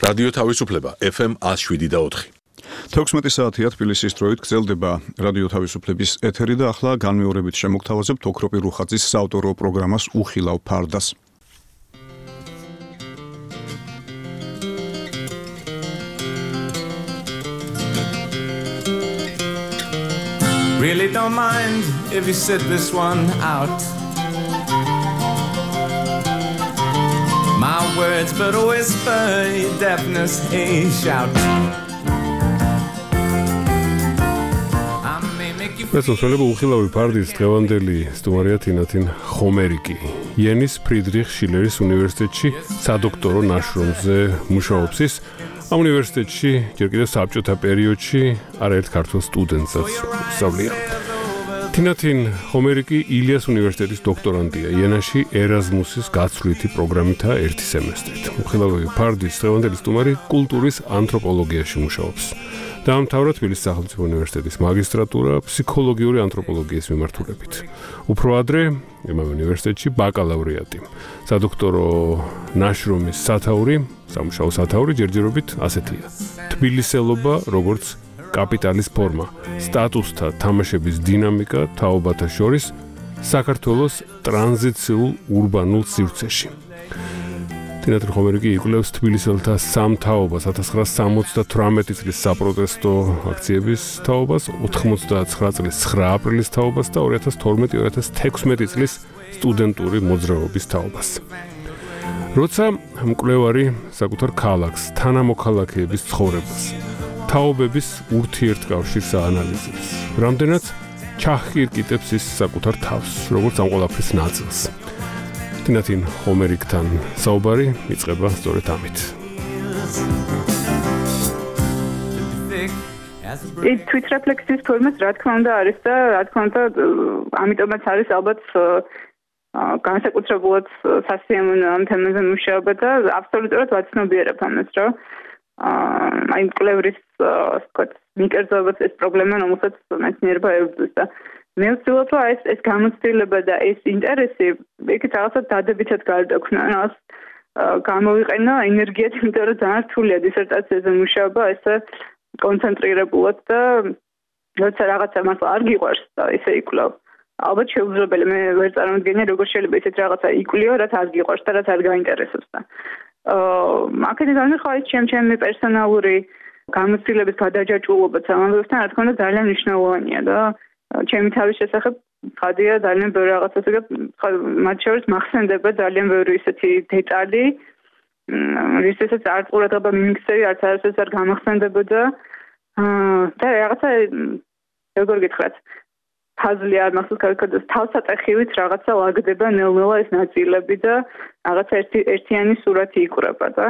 რადიო თავისუფლება FM 107.4. 16 საათია თბილისის დროით გრძელდება რადიო თავისუფლების ეთერი და ახლა განმეორებით შემოგთავაზებთ ოქროპი რუხაძის საავტორო პროგრამას უხილავ ფარდას. Really don't mind if you sit this one out. My words but a whisper, your deafness a shout. Მესმელები უხილავი ფარდის დღევანდელი სტუმარია თინათინ ხომერიკი. იენის ფრიდრიხ შილერის უნივერსიტეტში სადოქტორო ნაშრომზე მუშაობს ის. ამ უნივერსიტეტში ჯერ კიდევ საბჭოთა პერიოდში არაერთ ქართულ სტუდენტსაც სწავლია. თინათინ ხომერიკი ილიას უნივერსიტეტის დოქტორანტია. იენაში ერაზმუსის გაცვლითი პროგრამითაა 1 სემესტრით. უხილავი ფარდის დღევანდელი სტუმარი კულტურის ანთროპოლოგიაში მუშაობს. დაამთავრა თბილისის სახელმწიფო უნივერსიტეტის მაგისტრატურა ფსიქოლოგიური ანთროპოლოგიის მიმართულებით. უფრო ადრე იმავე უნივერსიტეტში ბაკალავრიატი. სადოქტორო ნაშრომის სათაური, სამუშაო სათაური ჯერჯერობით ასეთია. თბილისელობა როგორც კაპიტალის ფორმა, სტატუსთა თამაშების დინამიკა თაობათა შორის საქართველოს ტრანზიციულ ურბანულ სივრცეში. თინათინ ხომერიკი იკვლევს თბილისელთა სამთაობას 1978 წლის საპროტესტო აქციების თაობას, 99 წლის 9 აპრილის თაობას და 2012-2016 წლის სტუდენტური მოძრაობის თაობას. როცა მკვლევარი საკუთარ ქალაქს, თანამოქალაქეების ცხოვრებას, თაობების ურთიერთკავშირს აანალიზებს, რამდენად ჩახკირკიტებს ის საკუთარ თავს, როგორც ამ ყველაფრის ნაწილს. თინათინ ხომერიკთან საუბარი იწყება სწორედ ამით. თვითრეფლექსიის ფორმაც რა თქმა უნდა არის და რა თქმა უნდა ამიტომაც არის ალბათ განსაკუთრებულად სასიამოვნო ამ თემაზე მუშაობა და აბსოლუტურად ვაცნობიერებ ამას, რომ აი მკვლევრის მიკერძოებას ეს პრობლემა რომელსაც მეცნიერება ებრძვის და მე ვცდილობ რომ ეს გამოცდილება და ეს ინტერესი იქით რაღაცა დადებითად გარდაქმნა, რაც გამოვიყენო ენერგიად, იმიტომ რომ ძალიან რთულია დისერტაციაზე მუშაობა ესე კონცენტრირებულად და როცა რაღაცა მართლა არ გიყვარს და ესე იკვლევ. ალბათ შეუძლებელი მე ვერ წარმოვიდგენია როგორ შეიძლება ესეთ რაღაცა იკვლიო, რაც არ გიყვარს და რაც არ გაინტერესებს და აქედან განხილვა ის ჩემი პერსონალური გამოცდილების გადაჯაჭვულობაც ამავდროულად რა თქმა უნდა ძალიან მნიშვნელოვანია და ჩემი თავის შესახებ ხადია ძალიან ბევრი რაღაცასა და მათ შორის მახსენდება ძალიან ბევრი ისეთი დეტალი, რისთვისაც არც ყურადღება მიმიქცევი, არც არასდროს არ გამახსენდებოდა და რაღაცა როგორ გითხრათ, ფაზლი არ მახსოვს კარგად, თავსატეხივით რაღაცა ლაგდება ნელ-ნელა ეს ნაწილები და რაღაცა ერთიანი სურათი იკვრება და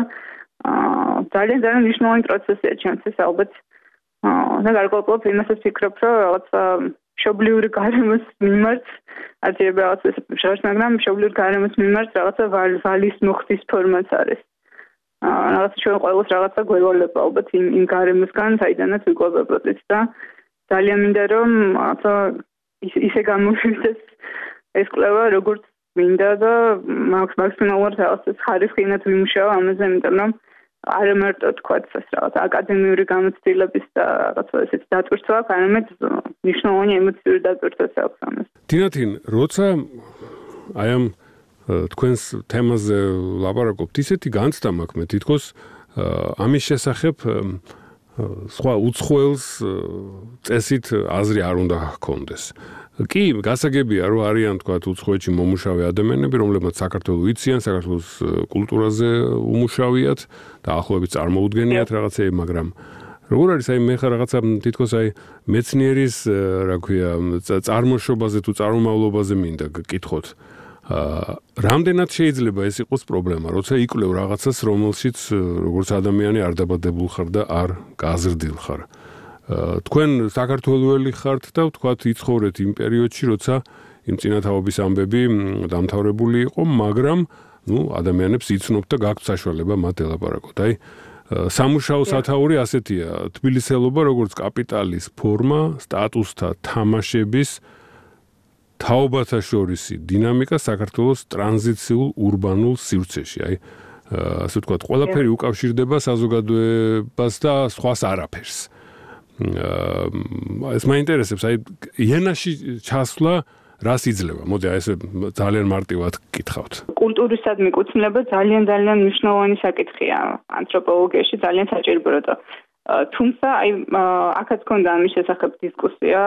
ძალიან მნიშვნელოვანი პროცესია ჩემთვის ალბათ და გარკვეულწილად იმასაც ვფიქრობ, რომ რაღაცა მშობლიური გარემოს მიმართ არჩევი რაღაცა შევარს, მაგრამ მშობლიური გარემოს მიმართ რაღაცა ვალის მოხდის ფორმაც არის. რაღაცა ჩვენ ყოველს რაღაცა გვევალება ალბათ იმ გარემოსგან, საიდანაც ვიკვებებოდით და ძალიან მინდა რომ რაღაცა ისე გამოვიდეს ეს კვლევა როგორც მინდა და მაქსიმალურად რაღაცა ხარისხიანად ვიმუშაო ამაზე, იმიტომ რომ არ მარტო თქვა ეს რაღაც აკადემიური გამოცდილების და რაღაცა ესეთ დატვირთვა აქვს, არამედ მნიშვნელოვანი ემოციური დატვირთვაც აქვს ამას. თინათინ, როცა აი ამ თქვენს თემაზე ლაპარაკობთ, ისეთი განცდა მაქვს მე თითქოს ამის შესახებ სხვა უცხოელს წესით აზრი არ უნდა ჰქონდეს. კი, გასაგებია, რომ არიან თქვა უცხოეთში მომუშავე ადამიანები, რომლებმაც საქართველოს იციან, საქართველოს კულტურაზე უმუშავიათ და ახლობით წარმოუდგენიათ რაღაცეები, მაგრამ როგორ არის აი მე ხარ რაღაცა თითქოს აი მეცნიერის რა ქვია წარმოშობაზე თუ წარმომავლობაზე მინდა გკითხოთ. რამდენად შეიძლება ეს იყოს პრობლემა, როცა იკვლევ რაღაცას, რომელშიც როგორც ადამიანი არ დაბადებულ ხარ და არ გაზრდილ ხარ. თქვენ საქართველოელი ხართ და ვთქვათ იცხოვრეთ იმ პერიოდში, როცა იმ წინათაობის ამბები დამთავრებული იყო, მაგრამ ადამიანებს იცნობთ და გაქვთ საშუალება მათ ელაპარაკოთ. აი სამუშაო სათაური ასეთია, თბილისელობა როგორც კაპიტალის ფორმა, სტატუსთა თამაშების თაობათა შორისი დინამიკა საქართველოს ტრანზიციულ ურბანულ სივრცეში. აი ასე ვთქვათ, ყველაფერი უკავშირდება საზოგადოებას და სხვას არაფერს. ეს მაინტერესებს, აი ენაში ჩასვლა რას იძლევა? მოდი აი ესე ძალიან მარტივად გკითხავთ. კულტურისად მიკუთვნება ძალიან მნიშვნელოვანი საკითხია ანთროპოლოგიაში, ძალიან საჭიროა. თუმცა აი აქაც ქონდა ამის შესახებ დისკუსია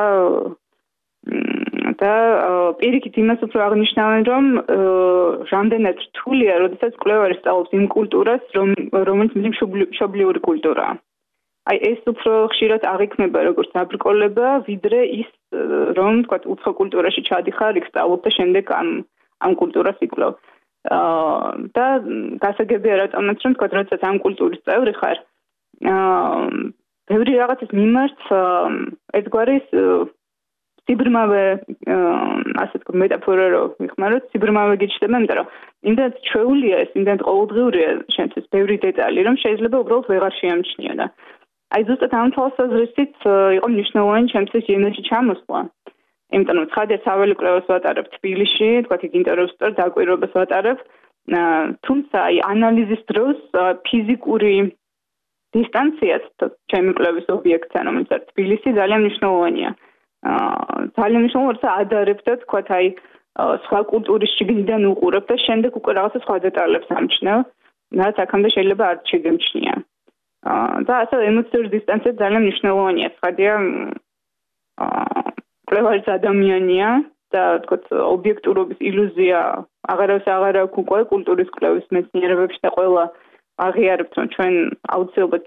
და პირიქით იმას უფრო აღნიშნავენ, რომ რამდენად რთულია, როდესაც კვლევარი სწავლობს იმ კულტურას, რომელიც მშობლიური კულტურაა. აი ეს უფრო ხშირად აღიქმება როგორც დაბრკოლება, ვიდრე ის, რომ თქვათ, უცხო კულტურაში ჩადიხარ, იქ სწავლობ და შემდეგ ამ კულტურას იკვლევ. და გასაგებია რატომაც, რომ თქვათ, როდესაც ამ კულტურის წევრი ხარ, ბევრი რაღაცის მიმართ ერთგვარი სიბრმავე, ასე თქვა, მეტაფორა რო ვიხმაროთ, სიბრმავე გიჩნდება, იმიტომ რომ იმდენად ჩვეულია ეს, იმდენად ყოველდღიურია შემთხვევით ბევრი დეტალი, რომ შეიძლება უბრალოდ ვეღარ შეამჩნიო და აი ზუსტად ამ თვალსაზრისით იყო მნიშვნელოვანი ჩემთვის ენაში ჩამოსვლა. იმიტომ რომ ცხადია საველე კვლევას ვატარებ თბილისში, თქვა იქ ინტერვიუს ვსწორ, დაკვირვებას ვატარებ, თუმცა აი ანალიზის დროს ფიზიკური დისტანციაც ჩემი კვლევის ობიექტთან, რომელიც არის თბილისი, ძალიან მნიშვნელოვანია. ძალიან მნიშვნელოვანია, რომ ადარებ და თქვა აი სხვა კულტურის შიგნიდან უყურებ და შემდეგ უკვე რაღაცა სხვა დეტალებს ამჩნევ, რაც აქამდე შეიძლება არ შეგემჩნია. და ასე ემოციური დისტანცია ძალიან მნიშვნელოვანია. ცხადია, კვლევარის ადამიანია და თქვა ობიექტურობის ილუზია აღარავის აღარ აქვს უკვე კულტურის კვლევის მეცნიერებებში და ყველა აღიარებთ, რომ ჩვენ აუცილებლად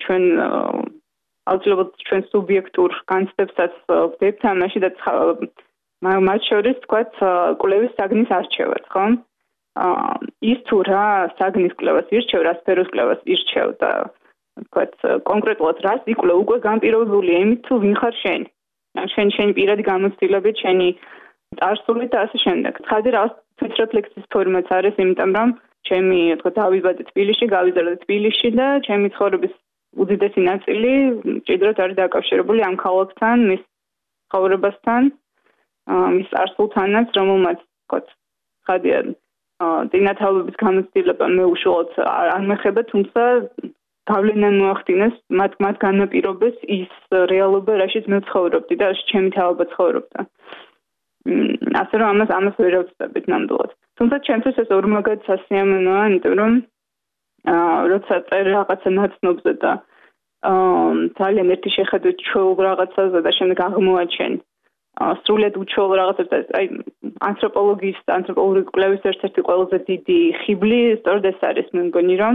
ჩვენ სუბიექტურ განცდებსაც ვდებთ ამაში და მათ შორის თქვა კვლევის საგნის არჩევას, ხო? ის თუ რა საგნის კვლევას ირჩევ, რა სფეროს კვლევას ირჩევ და თქვა კონკრეტულად რას იკვლევ, უკვე განპირობებულია იმით, თუ ვინ ხარ შენ. შენი პირადი გამოცდილებით, შენი წარსული და ასე შემდეგ. ცხადი რაღაც თვითრეფლექსიის ფორმაც არის, იმიტომ რომ ჩემი თქვა დავიბადე თბილისში, გავიზარდე თბილისში და ჩემი ცხოვრების უდიდესი ნაწილი ჭიდროდ არის დაკავშირებული ამ ქალაქთან, მის ცხოვრებასთან, მის წარსულთანაც, რომელმაც თქვა ცხადია წინათავების გამოცდილება მე უშუალოდ არ მეხება, თუმცა გავლენა მოახდინეს მათ განაპირობეს ის რეალობა, რაშიც მე ცხოვრობდი და ჩემი თავობა ცხოვრობდა. ასე რომ ამას ვერ ავწდებით ნამდვილად. თუმცა ჩემთვის ეს ორმაგად სასიამოვნოა, იმიტომ რომ როცა წერ რაღაცა ნაცნობზე და ძალიან ერთი შეხედვით ჩვეულ რაღაცაზე და შემდეგ აღმოაჩენ სრულად უჩვეულ რაღაცებს და აი ანთროპოლოგიური კვლევის ერთ-ერთი ყველაზე დიდი ხიბლი სწორედ ეს არის, მე მგონი რომ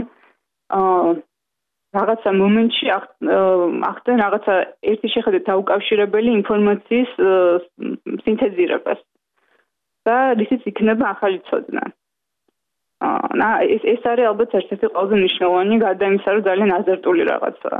რაღაცა მომენტში ახდენ რაღაცა ერთი შეხედვით დაუკავშირებელი ინფორმაციის სინთეზირებას და რისიც იქნება ახალი ცოდნა. ეს არის ალბათ ერთ-ერთი ყველაზე მნიშვნელოვანი, გარდა იმისა, რომ ძალიან აზარტული რაღაცაა.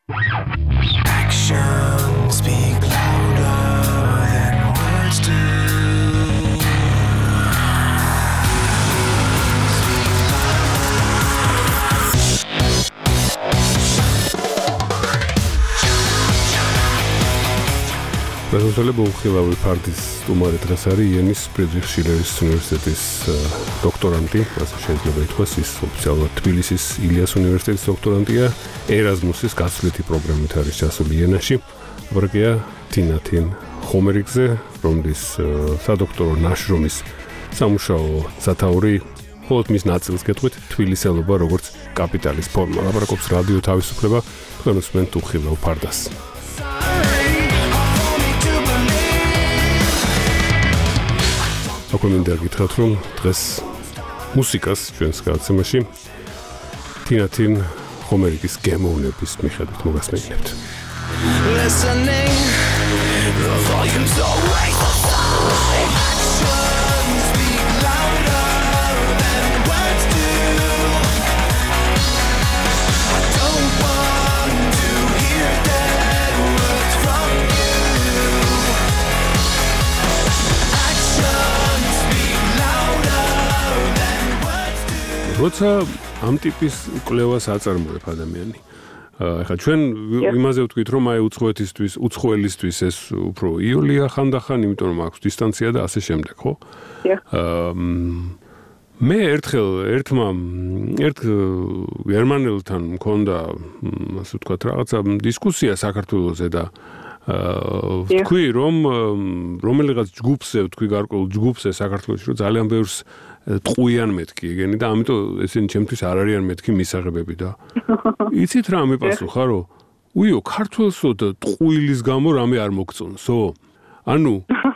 პრეზიდენტი უხილავი ფარდის სტუმარი დღეს არის იენის ფრიდრიხ შილერის უნივერსიტეტის დოქტორანტი, ასე შეიძლება ითქვას, ის ოფიციალურად თბილისის ილიას უნივერსიტეტის დოქტორანტია, ერაზმუსის გასვლითი პროგრამით არის ჩასული იენაში. ბრგია თინათინ ხომერიგზე, რომლის სადოქტორო ნაშრომის სამუშაო სათაური მხოლოდ მის ნაწილს გეტყვით, თბილისელობა როგორც კაპიტალის ფორმა. ლაპარაკობს რადიო თავისუფლება, თქვენ უსმენთ უხილავ ფარდას. აქ მინდა გითხრათ, რომ დღეს მუსიკას ჩვენს გადაცემაში თინათინ ხომერიგის გემოვნების მიხედვით მოგასმენილებთ. Listening, the volume's always the same. Actions speak louder than words do. I don't want to hear dead words from you. Actions speak louder than words do. როცა ამ ტიპის კვლევას აწარმოებ ადამიანი ახლა ჩვენ იმაზე ვთქვით, რომ აი უცხოელისთვის ეს უფრო იოლია ხანდახან, იმიტომ რომ აქვს დისტანცია და ასე შემდეგ, ხო? მე ერთ გერმანელთან მქონდა ასე ვთქვათ რაღაცა დისკუსია საქართველოზე და თქვი რომ რომელიღაც ჯგუფზე თქვი გარკვეულ ჯგუფზე საქართველოში რომ ძალიან ბევრს ტყუიან მეთქი ეგენი და ამიტომ ესენი ჩემთვის არ არიან მეთქი მისაღებები და იცით რა მიპასუხა რომ უიო ქართველსო და ტყუილის გამო რამე არ მოგწონსო ანუ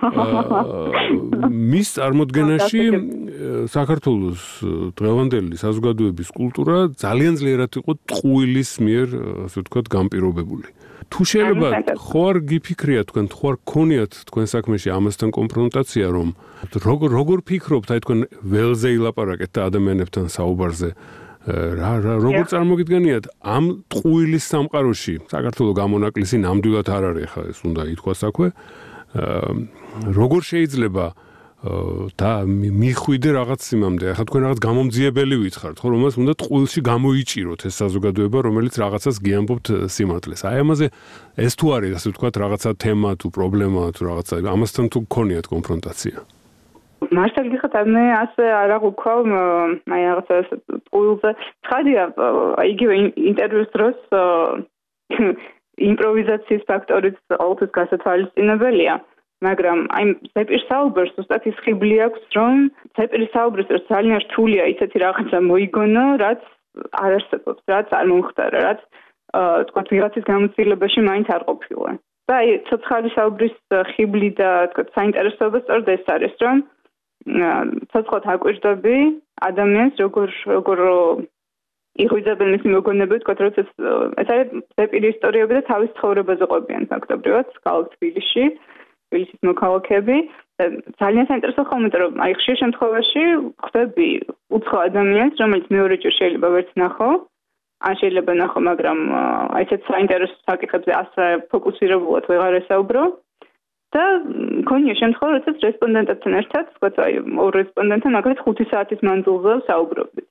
მის წარმოდგენაში საქართველოს დღევანდელი საზოგადოების კულტურა ძალიან ძლიერად იყო ტყუილის მიერ ასე ვთქვათ გამპირობებული თუ შეიძლება ხო არ გიფიქრიათ თქვენ თუ არ გქონიათ თქვენ საქმეში ამასთან კონფრონტაცია რომ როგორ ფიქრობთ აი თქვენ ველზე ილაპარაკეთ და ადამიანებთან საუბარზე როგორ წარმოგიდგენიათ ამ ტყუილის სამყაროში საქართველოს გამონაკლისი ნამდვილად არ არის ხა ეს უნდა ითქვას აქვე როგორ შეიძლება და მიხვიდე რაღაც სიმამდე ახლა თქვენ რაღაც გამომძიებელი ვითხართ ხო რომელს უნდა ტყუილში გამოიჭიროთ ეს საზოგადოება რომელიც რაღაცას გიამბობთ სიმართლეს აი ამაზე ეს თუ არის ასე ვთქვათ რაღაცა თემა თუ პრობლემა თუ რაღაცა ამასთან თუ გქონიათ კონფრონტაცია მართლა გიხართ მე ასე არ აღვქვავ აი რაღაცა ტყუილზე ცხადია იგივე ინტერვიუს დროს იმპროვიზაციის ფაქტორიც ყოველთვის გასათვალისწინებელია მაგრამ აი ზეპირ საუბრს უბრალოდ ის ხიბლი აქვს რომ ზეპირ საუბრს რომ ძალიან რთულია ისეთი რაღაცა მოიგონო რაც არ არსებობს რაც არ მომხდარა რაც თქვა ვიღაცის გამოცდილებაში მაინც არ ყოფილა და აი ცოცხალი საუბრის ხიბლი და თქვა საინტერესოება სწორედ ეს არის რომ ცოცხლად აკვირდები ადამიანს როგორ იღვიძებენ მისი მოგონებები თქვა რომ ეს არის ზეპირი ისტორიები და თავის ცხოვრებაზე ყოფიან ფაქტობრივად ქალაქ თბილისში თბილისის მოქალაქეები ძალიან საინტერესო ხომ რომ აი ხშირ შემთხვევაში ხვდები უცხო ადამიანს რომელიც მეორეჯერ შეიძლება ვერც ნახო ან შეიძლება ნახო მაგრამ აი ესეთ საინტერესო საკითხებზე ასე ფოკუსირებულად ვეღარ ესაუბრო და მქონია შემთხვევა როდესაც რესპონდენტებთან ერთად თქვა აი ორ რესპონდენტთან მაგალითად 5 საათის მანძილზე საუბრობდით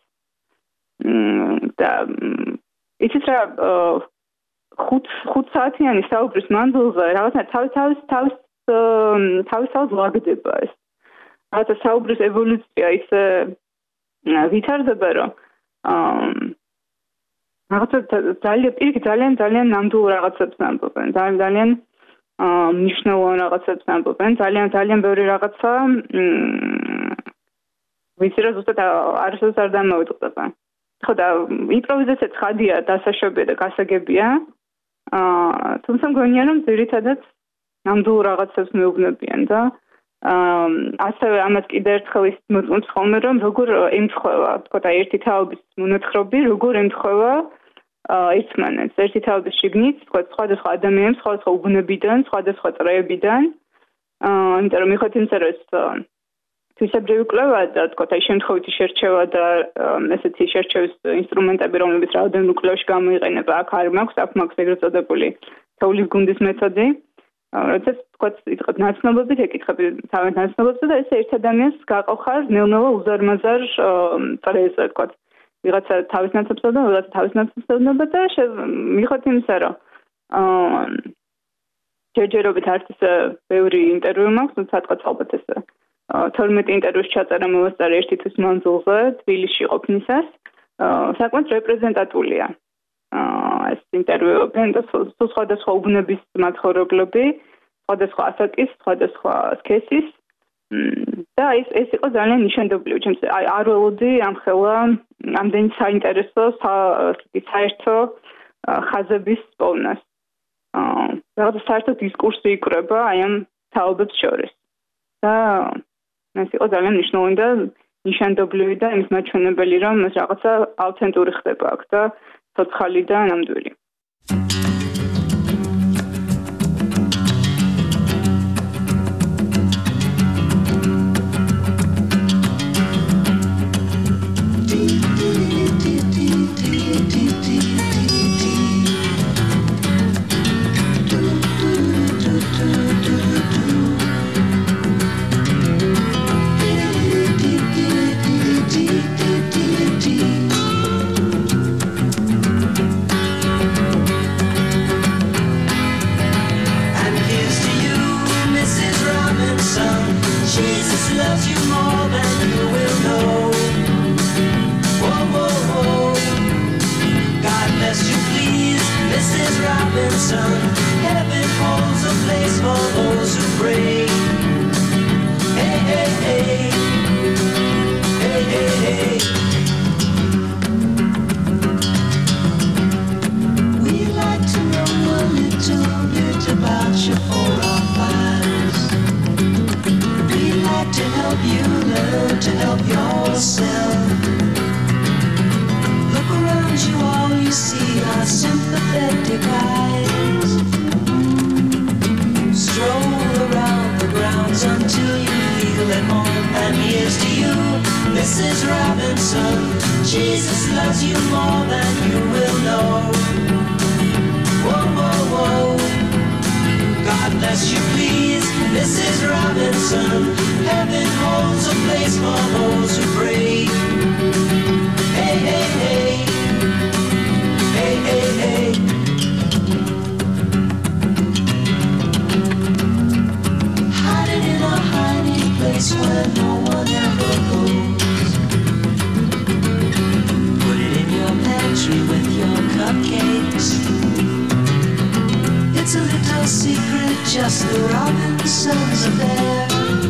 და იცით რა 5 საათიანი საუბრის მანძილზე რაღაცა თავის ლაგდება ეს რაღაცა საუბრის ევოლუცია ისე ვითარდება რომ რაღაცა ძალიან ნამდვილ რაღაცებს ამბობენ ძალიან მნიშვნელოვან რაღაცებს ამბობენ ძალიან ბევრი რაღაცა ვიცი რომ ზუსტად არასოდეს არ დამოვიწყდება ხო და იმპროვიზაცია ცხადია დასაშვებია და გასაგებია თუმცა მგონია რომ ძირითადად ნამდვილ რაღაცებს მეუბნებიან და ასევე ამას კიდევ ერთხელ ის მოწმობს ხოლმე რომ როგორ ემთხვევა თქო და ერთი თაობის მონათხრობი როგორ ემთხვევა ერთმანეთს ერთი თაობის შიგნით თქო სხვადასხვა ადამიანებს სხვადასხვა უბნებიდან სხვადასხვა წრეებიდან იმიტომ რომ მიხოთ იმისა რომ ეს თვისებრივი კვლევა და თქო აი შემთხვევითი შერჩევა და ესეთი შერჩევის ინსტრუმენტები რომლებიც რაოდენობით კვლევაში გამოიყენება აქ არ მაქვს ეგრეთ წოდებული თოვლის გუნდის მეთოდი როდესაც თქო იტყობ ნაცნობებით ეკითხები თავად ნაცნობებზე და ეს ერთ ადამიანს გაყოხარ ნელ-ნელა უზარმაზარ წრეზე თქო ვიღაცა თავის ნაცნობსა და ვიღაცა თავის ნაცნობსა და მიხოთ იმისა რომ ჯერჯერობით არც ისე ბევრი ინტერვიუ მაქვს თუმცა თქო ალბათ ეს 12 ინტერვიუს ჩაწერა მოვასწარე ერთი თვის მანძილზე თბილისში ყოფნისას საკმაოდ რეპრეზენტატულია ეს ინტერვიუები და სხვადასხვა უბნების მაცხოვრებლები სხვადასხვა ასაკის სხვადასხვა სქესის და ეს იყო ძალიან ნიშანდობლივი ჩემს არ ველოდი ამხელა ამდენი საინტერესო საერთო ხაზების პოვნას რაღაცა საერთო დისკურსი იკვრება აი ამ თაობებს შორის და ეს იყო ძალიან მნიშვნელოვანი და ნიშანდობლივი და იმის მაჩვენებელი რომ ეს რაღაცა ავთენტური ხდება აქ და ცოცხალი და ნამდვილი Robinson. Heaven holds a place for those who pray. Hey, hey, hey. Hey, hey, hey. We'd like to know a little bit about you for our lives. We'd like to help you learn to help yourself. Look around you, all you see are sympathetic eyes. Stroll around the grounds until you feel at home. And here's to you, Mrs. Robinson. Jesus loves you more than you will know. Whoa, whoa, whoa. God bless you, please, Mrs. Robinson. Heaven holds a place for those who pray. Hey, hey, hey. Hey, hey, hey. Hiding in a hiding place where no one ever goes. Put it in your pantry with your cupcakes. It's a little secret, just the Robinsons affair.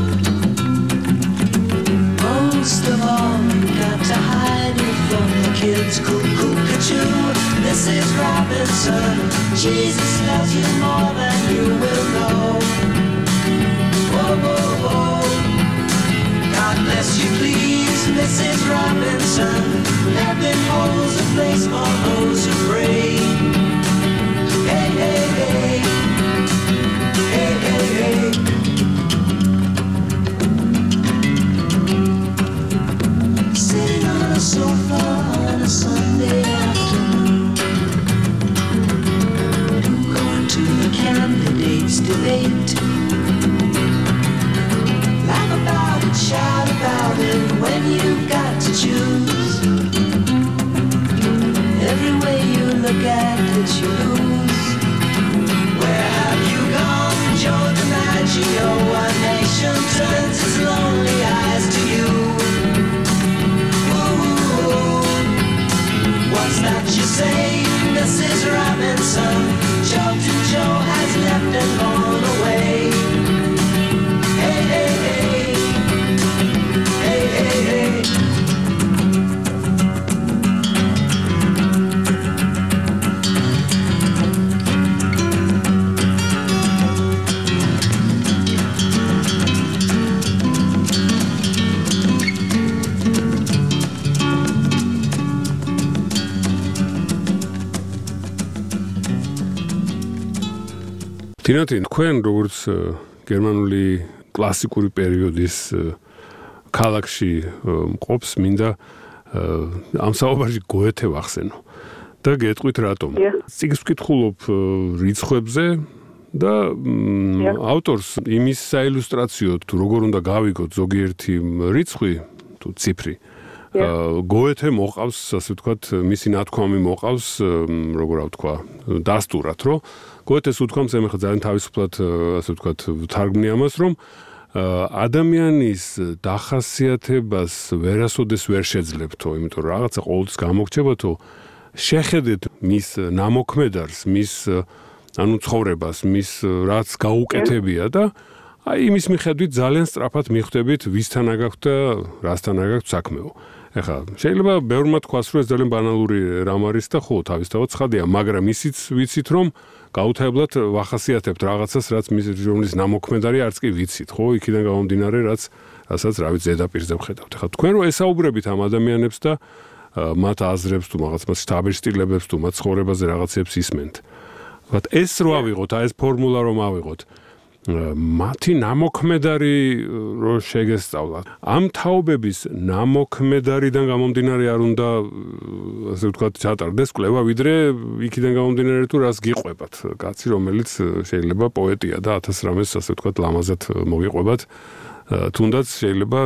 Most of all, you got to hide it from the kids. Cuckoo-ca-choo, Mrs. Robinson. Jesus loves you more than you will know. Whoa, whoa, whoa. God bless you, please, Mrs. Robinson. Heaven holds a place for those who pray. Hey, hey, hey. Hey, hey, hey. Sitting on a sofa on a Sunday afternoon, going to the candidates' debate. Laugh about it, shout about it when you've got to choose. Every way you look at it, you lose. Where have you gone, Joe DiMaggio? One nation turns its lonely eyes to you. What's that you say, Mrs. Robinson? Jolton Joe has left and gone away. Hey, hey, hey. Hey, hey, hey. თინათინ თქვენ როგორც გერმანული კლასიკური პერიოდის ქალაქში მყოფს, მინდა ამ საუბარში გოეთე ვახსენო და გეტყვით რატომ. წიგნს ვკითხულობ რიცხვებზე და ავტორს იმის საილუსტრაციოდ თუ როგორ უნდა გავიგოთ ზოგიერთი რიცხვი თუ ციფრი გოეთე მოყავს, ასე ვთქვათ, მისი ნათქვამი მოყავს, როგორ ვთქვა, დასტურად, რომ გოეთეს უთქვამს, ეხლა ძალიან თავისუფლად, ასე ვთქვათ, ვთარგმნი ამას, რომ ადამიანის დახასიათებას ვერასოდეს ვერ შეძლებთო, იმიტომ რომ რაღაცა ყოველთვის გამოგრჩებათო, შეხედეთ მის ნამოქმედარს, მის ანუ ცხოვრებას, მის რაც გაუკეთებია და აი იმის მიხედვით ძალიან სწრაფად მიხვდებით ვისთან აგაქვთ და რასთან აგაქვთ საქმეო. ეხლა შეიძლება ბევრმა თქვას, რომ ეს ძალიან ბანალური რამ არის და ხო, თავისთავად ცხადია, მაგრამ ისიც ვიცით, რომ გაუთავებლად ვახასიათებთ რაღაცას, რაც მის ნამოქმედარი არც კი ვიცით, ხო, იქიდან გამომდინარე, რასაც რავით ზედაპირზე ვხედავთ. ეხლა თქვენ რო ესაუბრებით ამ ადამიანებს და მათ აზრებს თუ რაღაც მათ შტაბილსტილებებს თუ მათ ცხოვრებაზე რაღაცებს ისმენთ. ვთქვათ, ეს რო ავიღოთ, აი ეს ფორმულა რომ ავიღოთ, მათი ნამოქმედარი რო შეგესწავლათ. ამ თაობების ნამოქმედარიდან გამომდინარე არ უნდა, ასე ვთქვათ, ჩატარდეს კვლევა, ვიდრე იქიდან გამომდინარე თუ რას გიყვებათ. კაცი, რომელიც შეიძლება პოეტია და 1000 რამეს, ასე ვთქვათ, ლამაზად მოგიყვებათ. თუნდაც შეიძლება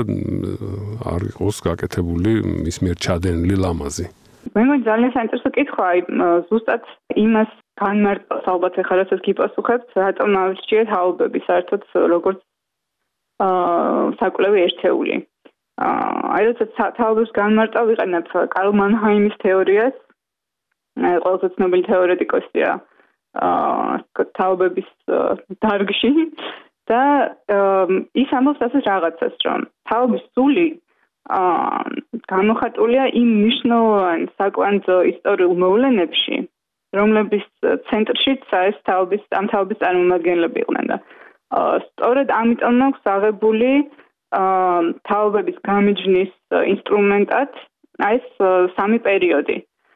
არ იყოს გაკეთებული მის მიერ ჩადენილი ლამაზი. მე მგონი ძალიან საინტერესო კითხვა, აი ზუსტად იმას განმარტავს ალბათ ახლა რასაც გიპასუხებთ, რატომ ავირჩიეთ თაობები საერთოდ როგორც საკვლევი ერთეული. აი როცა თაობებს განმარტავ ვიყენებ კარლ მანჰაიმის თეორიას, ყველაზე ცნობილი თეორეტიკოსია თაობების დარგში და ის ამბობს ასეთ რაღაცას, რომ თაობის სული გამოხატულია იმ მნიშვნელოვან საკვანძო ისტორიულ მოვლენებში, რომლების ცენტრშიც ეს თაობის წარმომადგენლები იყვნენ და სწორედ ამიტომ აქვს აღებული თაობების გამიჯნის ინსტრუმენტად ეს სამი პერიოდი.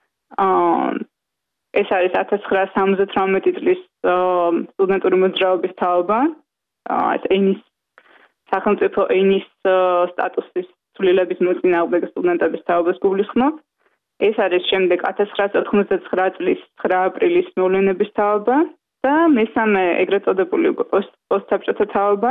ეს არის 1978 წლის სტუდენტური მოძრაობის თაობა, ეს ენის სახელმწიფო ენის სტატუსის ცვლილების მოწინააღმდეგე სტუდენტების თაობას გულისხმობს. ეს არის შემდეგ 1999 წლის 9 აპრილის მოვლენების თაობა და მესამე ეგრეთ წოდებული პოსტსაბჭოთა თაობა.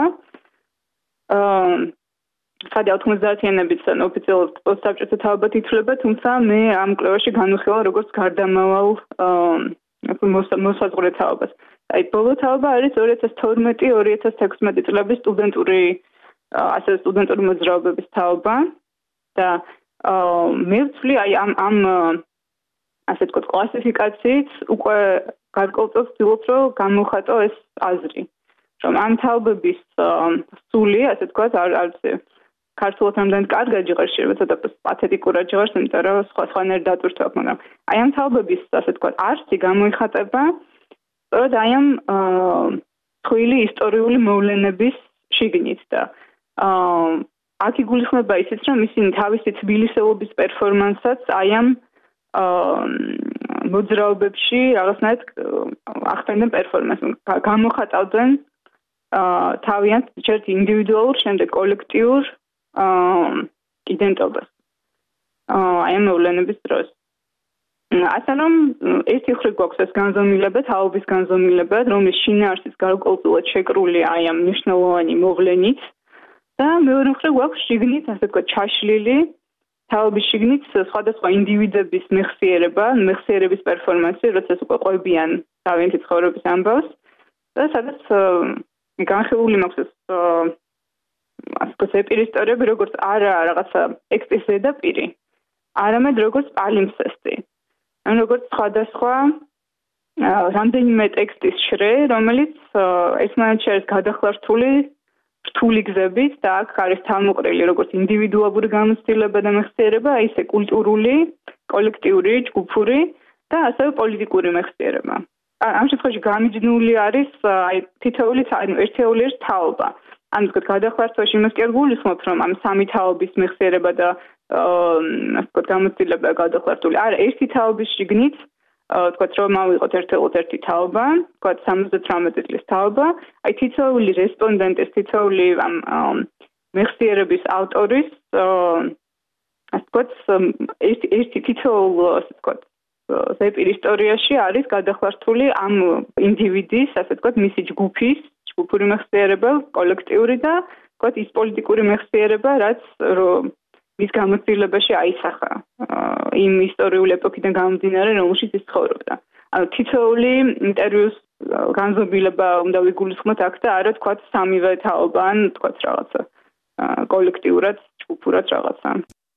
ხადი 90-იანების ოფიციალურად პოსტსაბჭოთა თაობა ითვლება, თუმცა მე ამ კვლევაში განვიხილავ როგორც გარდამავალ მოსაზღვრე თაობას. აი ბოლო თაობა არის 2012-2016 წლების სტუდენტური მოძრაობების თაობა და მე ვთვლი აი ამ ასე ვთქვათ კლასიფიკაციით უკვე გარკვეულწილად ვცდილობ რომ გამოვხატო ეს აზრი რომ ამ თაობების სული ასე ვთქვათ არც ქართულად რამდენად კარგად ჟღერს შეიძლება ცოტა პათეტიკურად ჟღერს იმიტომ რომ სხვანაირ დატვირთვა აქვს მაგრამ აი ამ თაობების ასე ვთქვათ არსი გამოიხატება სწორედ აი ამ თვლილი ისტორიული მოვლენების შიგნით და აქ იგულისხმება ისიც რომ ისინი თავისი თბილისელობის პერფორმანსსაც აი ამ მოძრაობებში რაღაცნაირად ახდენდნენ პერფორმანსს გამოხატავდნენ თავიანთ ჯერ ინდივიდუალურ შემდეგ კოლექტიურ იდენტობას აი ამ მოვლენების დროს ასე რომ ერთი მხრივ გვაქვს ეს განზომილება თაობის განზომილება რომლის შინაარსიც გარკვეულწილად შეკრული აი ამ მნიშვნელოვანი მოვლენით და მეორე მხრივ გვაქვს შიგნით ასე ვთქვათ ჩაშლილი თაობის შიგნით სხვადასხვა ინდივიდების მეხსიერების პერფორმანსი როცა უკვე ყვებიან თავიანთი ცხოვრების ამბავს და სადაც განხილული მაქვს ეს ასე ეპირისტორიები როგორც არა რაღაცა ტექსტის ზედაპირი არამედ როგორც პალიმსესტი ან როგორც სხვადასხვა რამდენიმე ტექსტის შრე რომელიც ერთმანეთში არის გადახლართული რთული გზებით და აქ არის თავმოყრილი როგორც ინდივიდუალური გამოცდილება და მეხსიერება, ისე კულტურული, კოლექტიური, ჯგუფური და ასევე პოლიტიკური მეხსიერება. ამ შემთხვევაში გამიჯნული არის აი თითოეული ერთეული თაობა. ან ვთქვათ გადახლართვაში იმას კი არ გულისხმობთ რომ ამ სამი თაობის მეხსიერება და ასე ვთქვათ გამოცდილება გადახლართული. არა, ერთი თაობის შიგნით ვთქვათ რომ ავიღოთ ერთი თაობა, ვთქვათ 78 წლის თაობა, აი თითოეული რესპონდენტის, თითოეული ამ მეხსიერების ავტორის ასე ვთქვათ ერთი თითოეულ ასე ვთქვათ ზეპირ ისტორიაში არის გადახლართული ამ ინდივიდის, ასე ვთქვათ მისი ჯგუფური მეხსიერება, კოლექტიური და ვთქვათ ის პოლიტიკური მეხსიერება, რაც მის გამოცდილებაში აისახა იმ ისტორიული ეპოქიდან გამომდინარე, რომელშიც ის ცხოვრობდა. ანუ თითოეული ინტერვიუს განზომილება უნდა ვიგულისხმოთ აქ და არა თქვათ სამივე თაობა ან თქვათ რაღაცა კოლექტიურად, ჯგუფურად რაღაცა.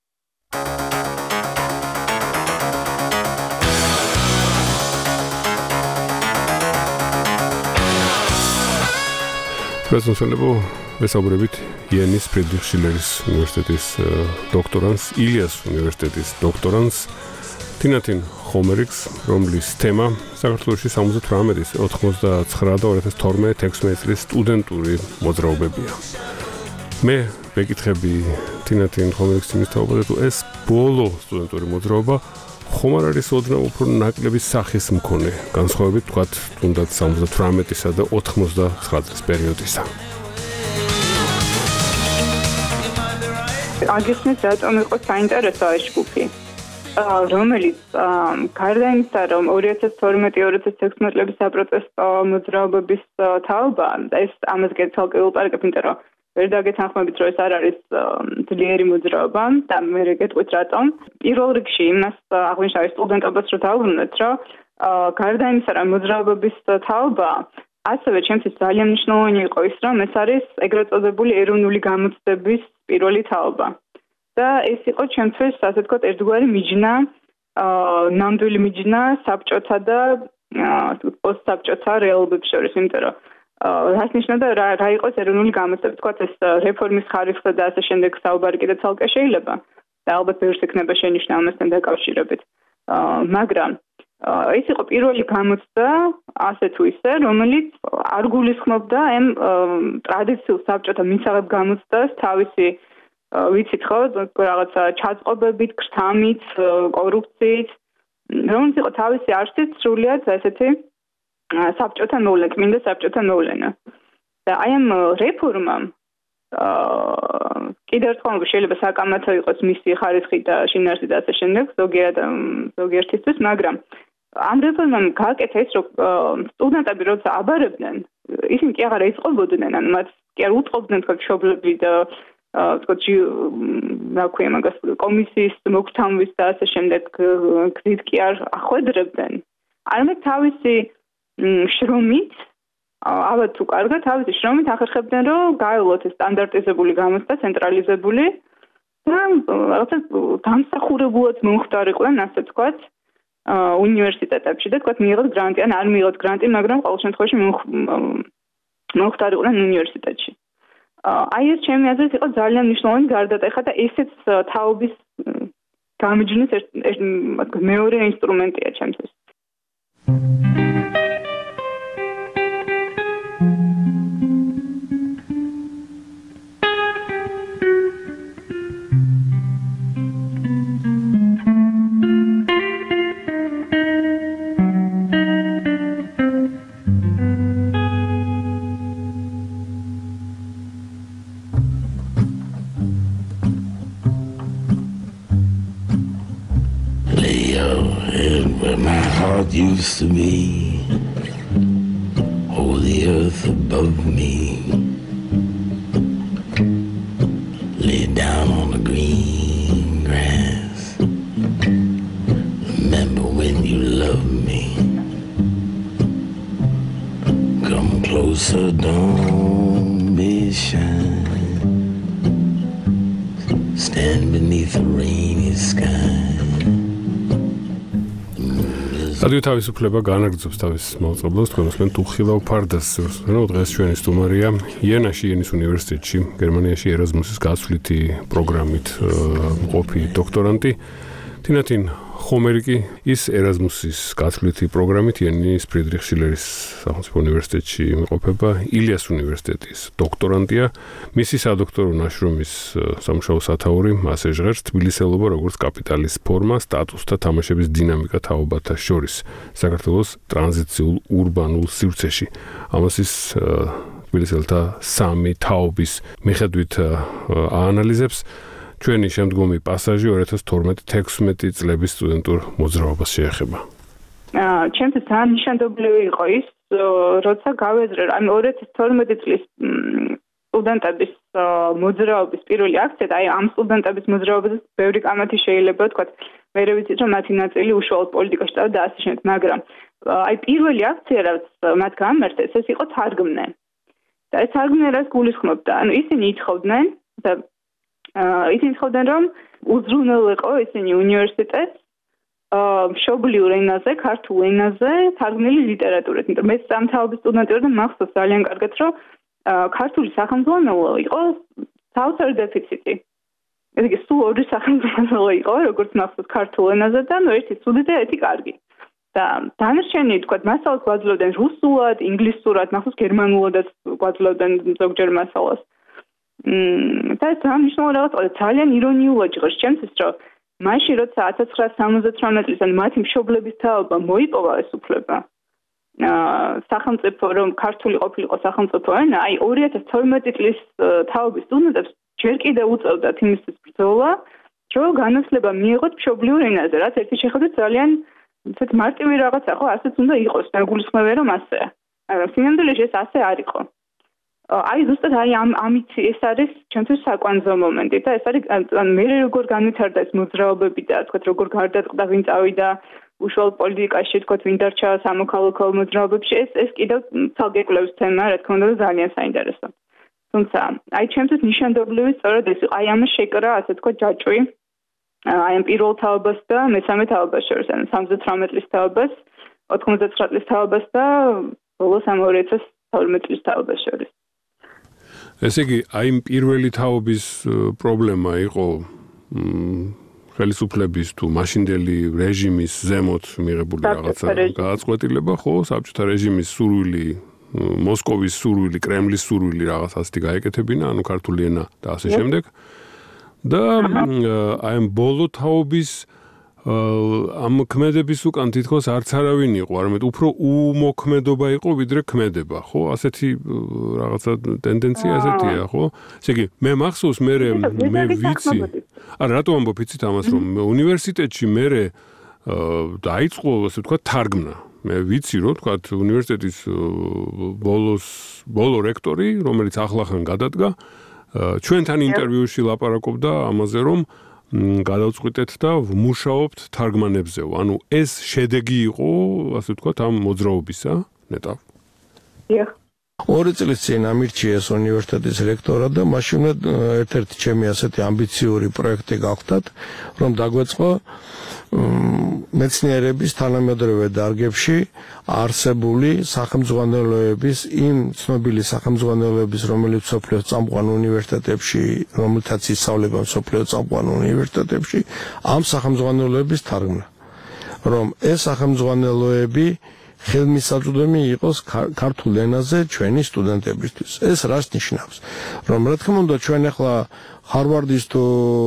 პრეზენტებო ვესაუბრებით იენის ფრიდრიხ შილერის უნივერსიტეტის დოქტორანტს, ილიას უნივერსიტეტის დოქტორანტს თინათინ ხომერიკს, რომლის თემა საქართველოში 78-ის 99 და 2012 წლის სტუდენტური მოძრაობებია. მე ვეკითხები თინათინ ხომერიკს იმის თაობაზე თუ ეს ბოლო სტუდენტური მოძრაობა ხომ არ არის ოდნავ უფრო ნაკლების სახის მქონე, განსხვავებით თქვათ თუნდაც 78-ისა და 99 წლის პერიოდისა. აგიხსნით რატომ იყო საინტერესო ეს ჯგუფი, რომელიც გარდა იმისა, რომ 2012-2016 წლების საპროტესტო მოძრაობების თაობა, ეს ამას გეცალკე ვილაპარაკებ, იმიტომ რომ ვერ დაგეთანხმებით, რომ ეს არ არის ძლიერი მოძრაობა და მე გეტყვით რატომ. პირველ რიგში იმას აღვნიშნავ სტუდენტობას რო დავუბრუნდეთ, რომ გარდა იმისა, რომ მოძრაობების თაობა ასევე ჩემთვის ძალიან მნიშვნელოვანი იყო ის, რომ ეს არის ეგრეთ წოდებული ეროვნული გამოცდების პირველი თაობა. და ეს იყო ჩემთვის, ასე ვთქვათ, ერთგვარი მიჯნა, ნამდვილი მიჯნა საბჭოთა და პოსტსაბჭოთა რეალობებს შორის, იმიტომ რომ რას ნიშნავდა რა იყოს ეროვნული გამოცდილება, თქვა ეს რეფორმის ხარისხზე და ასე შემდეგ საუბარი კიდე ცალკე შეიძლება და ალბათ ბევრს ექნება შენიშვნა ამასთან დაკავშირებით. მაგრამ ეს იყო პირველი გამოცდა ასე თუ ისე, რომელიც არ გულისხმობდა ამ ტრადიციულ საბჭოთა მისაღებ გამოცდას თავისი ვიცით ხო, რაღაცა ჩაწყობებით, ქრთამით, კორუფციით, რომელიც იყო თავისი არსით სრულიად ესეთი საბჭოთა მოვლენა, წმინდა საბჭოთა მოვლენა. და აი ამ რეფორმამ კიდევ ერთხელ შეიძლება საკამათო იყოს მისი ხარისხი და შინაარსი და ასე შემდეგ ზოგიერთისთვის, მაგრამ ამ რეფორმამ გააკეთა ის, რომ სტუდენტები როცა აბარებდნენ, ისინი კი აღარ ეწყობოდნენ, ანუ მათ კი არ უტყობდნენ თქო მშობლები და თქვა მაგას კომისიის მოგთამვის და ასე შემდეგ გზით კი არ ახვედრებდნენ. არამედ თავისი შრომით, ალბათ თუ კარგად, თავისი შრომით ახერხებდნენ, რომ გაევლოთ ეს სტანდარტიზებული გამოცდა, ცენტრალიზებული და რაღაცა დამსახურებულად მომხდარიყვნენ, ასე ვთქვათ, უნივერსიტეტებში და თქვათ მიიღოთ გრანტი, ან არ მიიღოთ გრანტი, მაგრამ ყოველ შემთხვევაში მომხდარიყვნენ უნივერსიტეტში. აი ეს ჩემი აზრით იყო ძალიან მნიშვნელოვანი გარდატეხა და ესეც თაობის გამიჯვნის მეორე ინსტრუმენტია ჩემთვის. Used to be, oh, the earth above me, lay down on the green grass. Remember when you loved me. Come closer, don't be shy. Stand beneath a rainy sky. რადიო თავისუფლება განაგრძობს თავის მოვწყობლებს, თქვენ უსმენთ უხილავ ფარდას. დღეს ჩვენი სტუმარია იენაში, იენის უნივერსიტეტში, გერმანიაში ერაზმუსის გაცვლითი პროგრამით მყოფი დოქტორანტი თინათინ ხომერიკი. ის ერაზმუსის გაცვლითი პროგრამით იენის ფრიდრიხ შილერის სახელმწიფო უნივერსიტეტში იმყოფება, ილიას უნივერსიტეტის დოქტორანტია. მისი სადოქტორო ნაშრომის სამუშაო სათაური ასე ჟღერს თბილისელობა როგორც კაპიტალის ფორმა, სტატუს და თამაშების დინამიკა თაობათა შორის საქართველოს ტრანზიციულ ურბანულ სივრცეში. ამას ის თბილისელთა სამი თაობის მიხედვით აანალიზებს. ჩვენი შემდგომი პასაჟი 2012-16 წლების სტუდენტურ მოძრაობას შეეხება. ჩემთვის ძალიან ნიშანდობლივი იყო ის, როცა გავეზრე, აი 2012 წლის სტუდენტების მოძრაობის პირველი აქცია და აი ამ სტუდენტების მოძრაობაზე ბევრი კამათი შეიძლება თქვა, მე ვიცით რომ მათი ნაწილი უშუალოდ პოლიტიკაში და ასე შემდეგ, მაგრამ აი პირველი აქცია რაც მათ გამართეს, ეს იყო თარგმნე. და ეს თარგმნე რაც გულისხმობდა, ანუ ისინი ითხოვდნენ და ისინი ითხოვდნენ რომ უზრუნველყო ისინი უნივერსიტეტს მშობლიურ ენაზე, ქართულ ენაზე თარგმნილი ლიტერატურით. იმიტომ მე სამთავრობო სტუდენტი ვარ და მახსოვს ძალიან კარგად რომ ქართული სახელმძღვანელო იყო საოცარი დეფიციტი. ესე იგი სულ ორი სახელმძღვანელო იყო, როგორც მახსოვს ქართულ ენაზე და ერთი ცუდი და ერთი კარგი. და დანარჩენი თქვა მასალას გვაძლევდნენ რუსულად, ინგლისურად, მახსოვს გერმანულადაც გვაძლევდნენ ზოგჯერ მასალას. და ეს მნიშვნელოვანი რაღაცა ძალიან ირონიულად ჟღერს ჩემთვის, რომ მაშინ როცა 1978 წლის ან მათი მშობლების თაობა მოიპოვა ეს უფლება, სახელმწიფო რომ ქართული ყოფილიყო სახელმწიფო ენა, აი 2012 წლის თაობის სტუდენტებს ჯერ კიდევ უწევდათ იმისთვის ბრძოლა, რომ განათლება მიიღოთ მშობლიურ ენაზე, რაც ერთი შეხედვით ძალიან ისეთ მარტივი რაღაცა ხო, ასეც უნდა იყოს, დაგულისხმევია რომ ასე. სინამდვილეში ეს ასე არ იყო. აი ზუსტად აი ამით ეს არის ჩვენთვის საკვანძო მომენტი და ეს არის მე როგორ განვითარდა ეს მოძრაობები და თქვა როგორ გარდაწყდა ვინ წავიდა უშუალოდ პოლიტიკაში თქვა ვინ დარჩა სამოქალაქო მოძრაობებში ეს კიდევ ცალკე კვლევის თემა რა თქმა უნდა ძალიან საინტერესო. თუმცა აი ჩემთვის ნიშანდობლივი სწორედ ეს აი ამას შეკრა ასე თქვა ჯაჭვი აი ამ პირველ თაობას და მესამე თაობას შორის ანუ 78 წლის თაობას 99 წლის თაობას და ბოლოს 2012 წლის თაობას შორის. ესე იგი, აი იმ პირველი თაობის პრობლემა იყო ხელისუფლების თუ მაშინდელი რეჟიმის ზემოთ მიღებული რაღაცა გააწყვეტილება, ხო, საბჭოთა რეჟიმის სურვილი, მოსკოვის სურვილი, კრემლის სურვილი რაღაც ასეთი გაეკეთებინა, ანუ ქართული ენა და ასე შემდეგ. და აი ამ ბოლო თაობის ამ ქმედების უკან თითქოს არც არავინ იყო, არამედ უფრო უმოქმედობა იყო ვიდრე ქმედება, ხო? ასეთი რაღაცა ტენდენცია ასეთია, ხო? ესე იგი, მე მახსოვს მე ვიცი. არა, რატო ამბობ იცით ამას, რომ უნივერსიტეტში მე დაიწყო, ასე ვთქვათ, თარგმნა. მე ვიცი, რომ ვთქვათ, უნივერსიტეტის ბოლო რექტორი, რომელიც ახლახან გადადგა, ჩვენთან ინტერვიუში ლაპარაკობდა ამაზე, რომ გადავწყვიტეთ და ვმუშაობთ თარგმანებზე. ანუ ეს შედეგი იყო, ასე ვთქვათ, ამ მოძრაობისა, ნეტა. დიახ. 2 წლის წინ ამირჩიეს უნივერსიტეტის რექტორად და მაშინ ერთ-ერთი ჩემი ასეთი ამბიციური პროექტი გავხდათ, რომ დაგვეწყო მეცნიერების თანამედროვე დარგებში არსებული სახელმძღვანელოების იმ ცნობილი სახელმძღვანელოების, რომელიც სოფლიოს წამყვან უნივერსიტეტებში, რომელთაც ისწავლება სოფლიოს წამყვან უნივერსიტეტებში, ამ სახელმძღვანელოების თარგმნა. რომ ეს სახელმძღვანელოები ხელმისაწვდომი იყოს ქართულ ენაზე ჩვენი სტუდენტებისთვის. ეს რას ნიშნავს? რომ რა თქმა უნდა ჩვენ ახლა ჰარვარდის თუ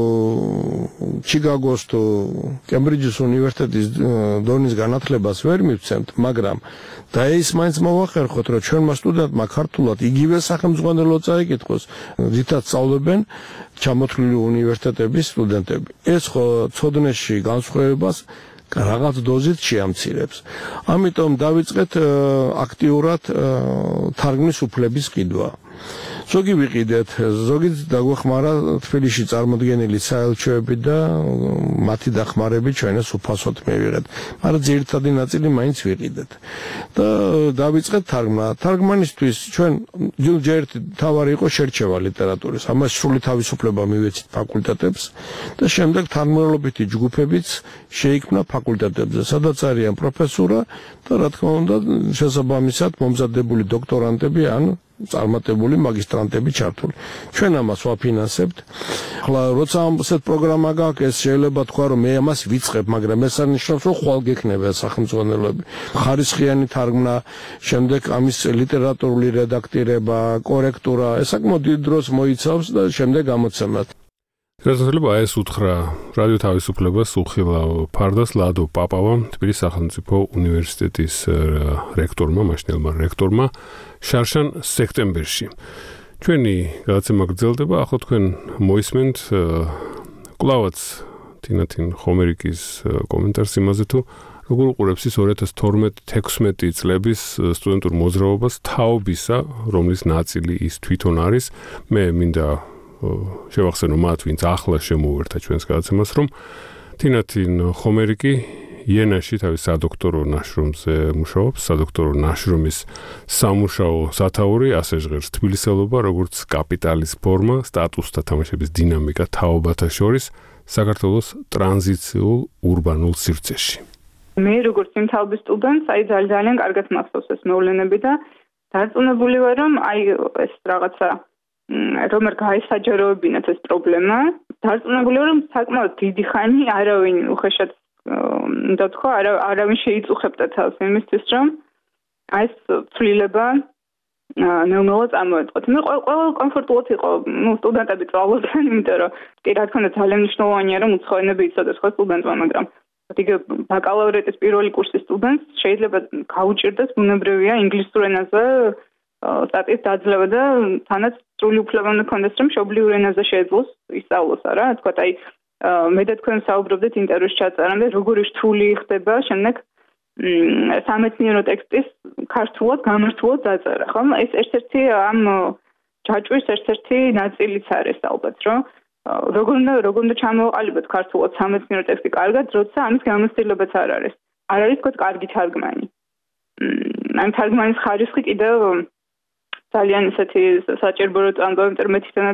ჩიკაგოს თუ კემბრიჯის უნივერსიტეტის დონის განათლებას ვერ მივცემთ, მაგრამ და ის მაინც მოვახერხოთ, რომ ჩვენმა სტუდენტმა ქართულად იგივე სახელმძღვანელო წაიკითხოს, რითაც სწავლობენ ჩამოთვლილი უნივერსიტეტების სტუდენტები. ეს ხო ცოდნეში განსხვავებას რაღაც დოზით შეამცირებს. ამიტომ დავიწყეთ აქტიურად თარგმნის უფლების ყიდვა. ზოგი ვიყიდეთ, ზოგი დაგვეხმარა თბილისში წარმოდგენილი საელჩოები და მათი დახმარებით ჩვენს უფასოდ მივიღეთ. მაგრამ ძირითადი ნაწილი მაინც ვიყიდეთ. და დავიწყეთ თარგმნა. თარგმანისთვის ჩვენ ჯერ თავარი იყო შერჩევა ლიტერატურის. ამას სრული თავისუფლება მივეცით ფაკულტეტებს და შემდეგ თანმიმდევრობითი ჯგუფებიც შეიქმნა ფაკულტეტებზე, სადაც არიან პროფესურა და რა თქმა უნდა შესაბამისად მომზადებული დოქტორანტები ან წარმატებული მაგისტრანტები ჩართული. ჩვენ ამას ვაფინანსებთ. ახლა როცა ასეთ პროგრამა გაქვს, ეს შეიძლება თქვა, რომ მე ამას ვიწყებ, მაგრამ ეს არ ნიშნავს, რომ ხვალ გექნება სახელმძღვანელოები. ხარისხიანი თარგმნა, შემდეგ ამის ლიტერატურული რედაქტირება, კორექტურა, ეს საკმაოდ დიდ დროს მოიცავს და შემდეგ გამოცემა. შეიძლება ეს უთხრა რადიო თავისუფლებას უხილავ ფარდას ლადო პაპავამ, თბილისის სახელმწიფო უნივერსიტეტის რექტორმა, მაშინდელმა რექტორმა შარშან სექტემბერში. ჩვენი გადაცემა გრძელდება, ახლა თქვენ მოისმენთ კლავაც თინათინ ხომერიკის კომენტარს იმაზე თუ როგორ უყურებს ის 2012-16 წლების სტუდენტურ მოძრაობას თაობისა, რომლის ნაწილი ის თვითონ არის. მე მინდა შევახსენო მათ, ვინც ახლა შემოუერთა ჩვენს გადაცემას, რომ თინათინ ხომერიკი იენაში თავის სადოქტორო ნაშრომზე მუშაობს, სადოქტორო ნაშრომის სამუშაო სათაური, ასე ჟღერს თბილისელობა, როგორც კაპიტალის ფორმა, სტატუსთა თამაშების დინამიკა თაობათა შორის საქართველოს ტრანზიციულ ურბანულ სივრცეში. მე როგორც იმ თაობის სტუდენტს, ძალიან კარგად მახსოვს ეს მოვლენები და დარწმუნებული ვარ, რომ ეს რაღაცა რომ არ გაესაჯაროებინათ ეს პრობლემა, დარწმუნებული ვარ, რომ საკმაოდ დიდი ხანი არავინ უხეშად და თქვა არავინ შეიწუხებდა თავს იმისთვის, რომ ეს ცვლილება ნელ-ნელა წამოეწყოთ. მე ყველა კომფორტულად იყო, სტუდენტები წვალობდნენ, იმიტომ რომ კი რა თქმა უნდა ძალიან მნიშვნელოვანია, რომ უცხოენები იცოდეს ხო სტუდენტმა, მაგრამ იგივე ბაკალავრიატის პირველი კურსის სტუდენტს შეიძლება გაუჭირდეს ბუნებრივია ინგლისურ ენაზე სტატიის დაძლევა და თანაც სრული უფლება უნდა ქონდეს, რომ მშობლიურ ენაზე შეეძლოს ისწავლოს, არა? თქვა აი მე და თქვენ საუბრობდით ინტერვიუს ჩაწერამდე, როგორი რთული ხდება შემდეგ სამეცნიერო ტექსტის ქართულად გამართულად დაწერა, ხო? ეს ერთ-ერთი ამ ჯაჭვის ერთ-ერთი ნაწილიც არის ალბათ, რომ როგორ უნდა ჩამოვაყალიბოთ ქართულად სამეცნიერო ტექსტი კარგად, როცა ამის გამოცდილებაც არ არის. არ არის თქო კარგი თარგმანი. ამ თარგმანის ხარისხი კიდევ ძალიან ისეთი საჭიროა ამბობ, იმიტომ რომ მე თვითონაც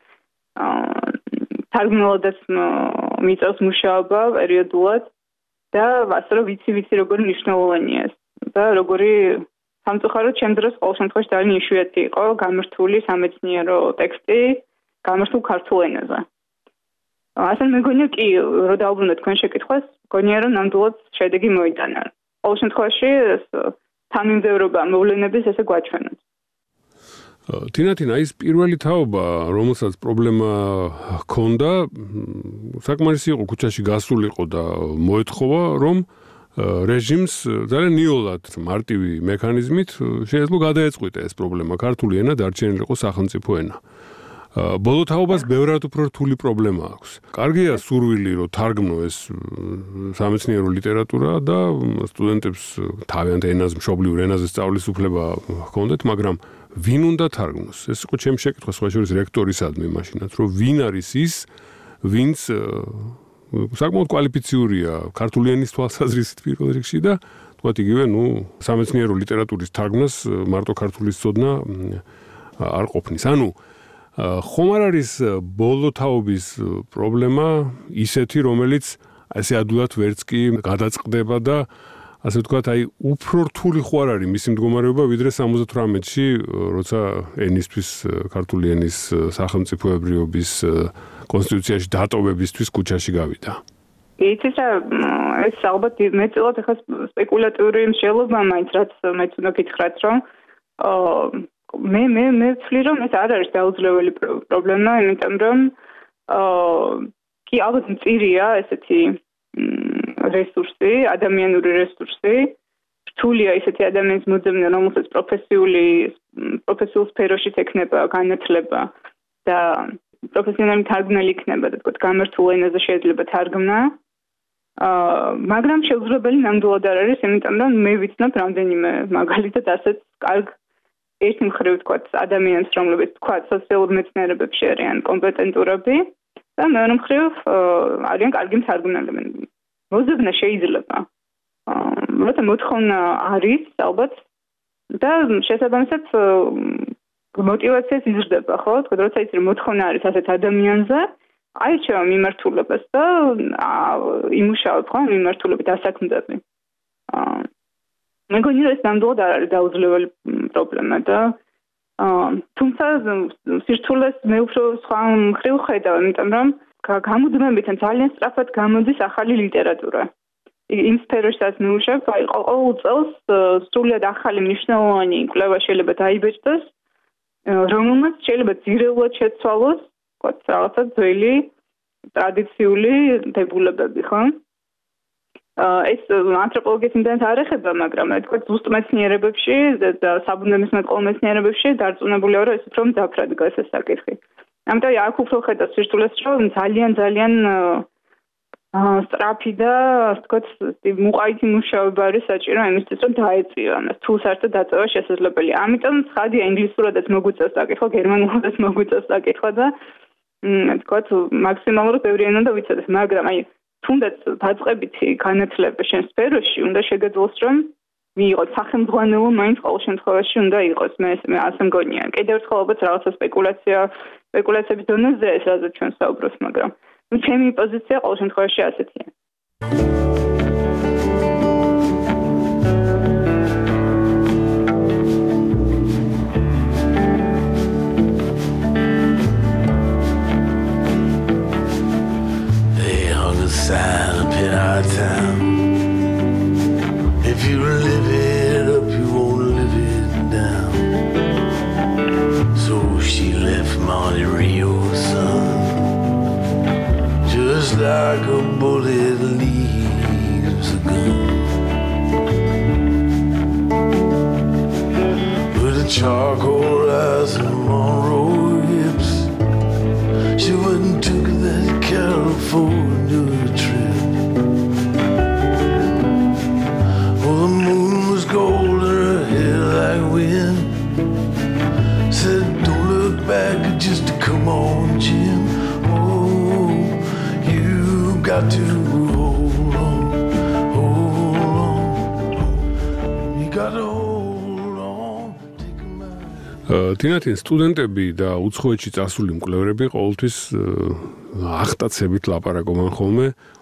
თარგმნელადაც მიწევს მუშაობა პერიოდულად და ასე რომ ვიცი როგორი მნიშვნელოვანია ეს და როგორი სამწუხაროდ ჩემ დროს ყოველ შემთხვევაში ძალიან იშვიათი იყო გამართული სამეცნიერო ტექსტი გამართულ ქართულ ენაზე. ასე მეგონია კი რომ დაუბრუნდეთ თქვენ შეკითხვას, მგონია რომ ნამდვილად შედეგი მოიტანა. ყოველ შემთხვევაში ეს თანმიმდევრობა მოვლენების ესე გვაჩვენებს. თინათინა ის პირველი თაობა, რომელსაც პრობლემა ჰქონდა, საკმარისი იყო ქუჩაში გასულიყო და მოეთხოვა, რომ რეჟიმს ძალიან ნიოლად მარტივი მექანიზმით შეეძლო გადაეწყვიტა ეს პრობლემა. ქართული ენა დარჩენილიყო სახელმწიფო ენა. ბოლო თაობას ბევრად უფრო რთული პრობლემა აქვს. კარგია სურვილი, რომ თარგმნო ეს სამეცნიერო ლიტერატურა და სტუდენტებს თავიანთ ენაზე, მშობლიურ ენაზე სწავლის უფლება ჰქონდეთ, მაგრამ ვინ უნდა თარგმნოს? ეს იყო ჩემი შეკითხვა სხვა შორის რექტორისადმი მაშინაც, რომ ვინ არის ის, ვინც საკმაოდ კვალიფიციურია ქართული ენის თვალსაზრისით პირველ რიგში და თქვათ იგივე, სამეცნიერო ლიტერატურის თარგმნას მარტო ქართულის ცოდნა არ ყოფნის. ანუ ხომ არ არის ბოლო თაობის პრობლემა ისეთი, რომელიც ასე ადვილად ვერც კი გადაწყდება და ასე ვთქვათ, უფრო რთული ხო არ არის მისი მდგომარეობა, ვიდრე 78-ში, როცა ენისთვის, ქართული ენის სახელმწიფოებრიობის კონსტიტუციაში დატოვებისთვის ქუჩაში გავიდა. იცით რა, ეს ალბათ მეტწილად ახლა სპეკულატიური მსჯელობა მაინც რაც მეც უნდა გითხრათ, რომ მე ვთვლი, რომ ეს არ არის დაუძლეველი პრობლემა, იმიტომ რომ კი ალბათ მწირია ესეთი რესურსი, ადამიანური რესურსი, რთულია ისეთი ადამიანის მოძებნა, რომელსაც პროფესიულ სფეროშიც ექნება განათლება და პროფესიონალი თარგმნელი იქნება და თქო გამართულ ენაზე შეიძლება თარგმნა. მაგრამ შეუძლებელი ნამდვილად არ არის, იმიტომ რომ მე ვიცნობ რამდენიმე მაგალითად ასეთ კარგ ერთი მხრივ თქვათ ადამიანს, რომლებიც თქვათ სოციალურ მეცნიერებებში არიან კომპეტენტურები და მეორე მხრივ არიან კარგი მთარგმნელები. მოძებნა შეიძლება. როცა მოთხოვნა არის, ალბათ და შესაბამისად მოტივაციაც იზრდება, ხო? თქო, როცა ის მოთხოვნა არის ასეთ ადამიანზე, აირჩევა მიმართულებას და იმუშავებ ხო მიმართულებით დასაქმდები. მეგონი რომ ეს ნამდვილად არ არის დაუძლეველი პრობლემა და თუმცა სირთულეს მე უფრო სხვა მხრივ ხედავ, იმიტომ რომ გამუდმებიდან ძალიან სწრაფად გამოდის ახალი ლიტერატურა. იმ სფეროშიც მუშაობ, ყოველ წელს სრულად ახალი მნიშვნელოვანი კვლევა შეიძლება დაიბეჭდეს, რომელმაც შეიძლება ძირეულად შეცვალოს, ვთქვათ, რაღაცა ძველი ტრადიციული დებულებები, ხო? ეს ანთროპოლოგიის იმდენად არ ეხება, მაგრამ თქვათ ზუსტ მეცნიერებებში და საბუნებისმეტყველო მეცნიერებებში დარწმუნებულია, რომ ეს უფრო მძაფრად დგას ეს საკითხი. ამიტომ აქ უფრო ხედავ სირთულეს, რომ ძალიან სწრაფი და თქვათ მუყაითი მუშაობა არის საჭირო იმისთვის, რომ დაეწიო ამას. თუ საერთოდ დაწევა შესაძლებელია. ამიტომ ცხადია ინგლისურადაც მოგვიწევს საკითხვა, გერმანულადაც მოგვიწევს საკითხვა და თქვათ მაქსიმალურად ბევრი ენა უნდა ვიცოდეთ, მაგრამ თუნდაც დაწყებითი განათლება შენ სფეროში უნდა შეგეძლოს, რომ მიიღოთ სახელმძღვანელო, მაინც ყოველ შემთხვევაში უნდა იყოს. მე ასე მგონია. კიდევ ერთხელ ალბათ რაღაცა სპეკულაციების დონეზე ეს რაზეც ჩვენ საუბრობთ, მაგრამ ჩემი პოზიცია ყოველ შემთხვევაში ასეთია. Sign up in our town. If you live it up, you won't live it down. So she left Monte Rio's son, just like a bullet leaves a gun. With a charcoal eyes and Monroe hips, she went and took that California trip. Oh, the moon was gold and her hair like wind. Said, don't look back, just come on, Jim. Oh, you got to hold on. You got to hold on. თინათინ სტუდენტები და უცხოეთში წასული მკვლევრები ყოველთვის ახტაცებით ლაპარაკობენ ხოლმე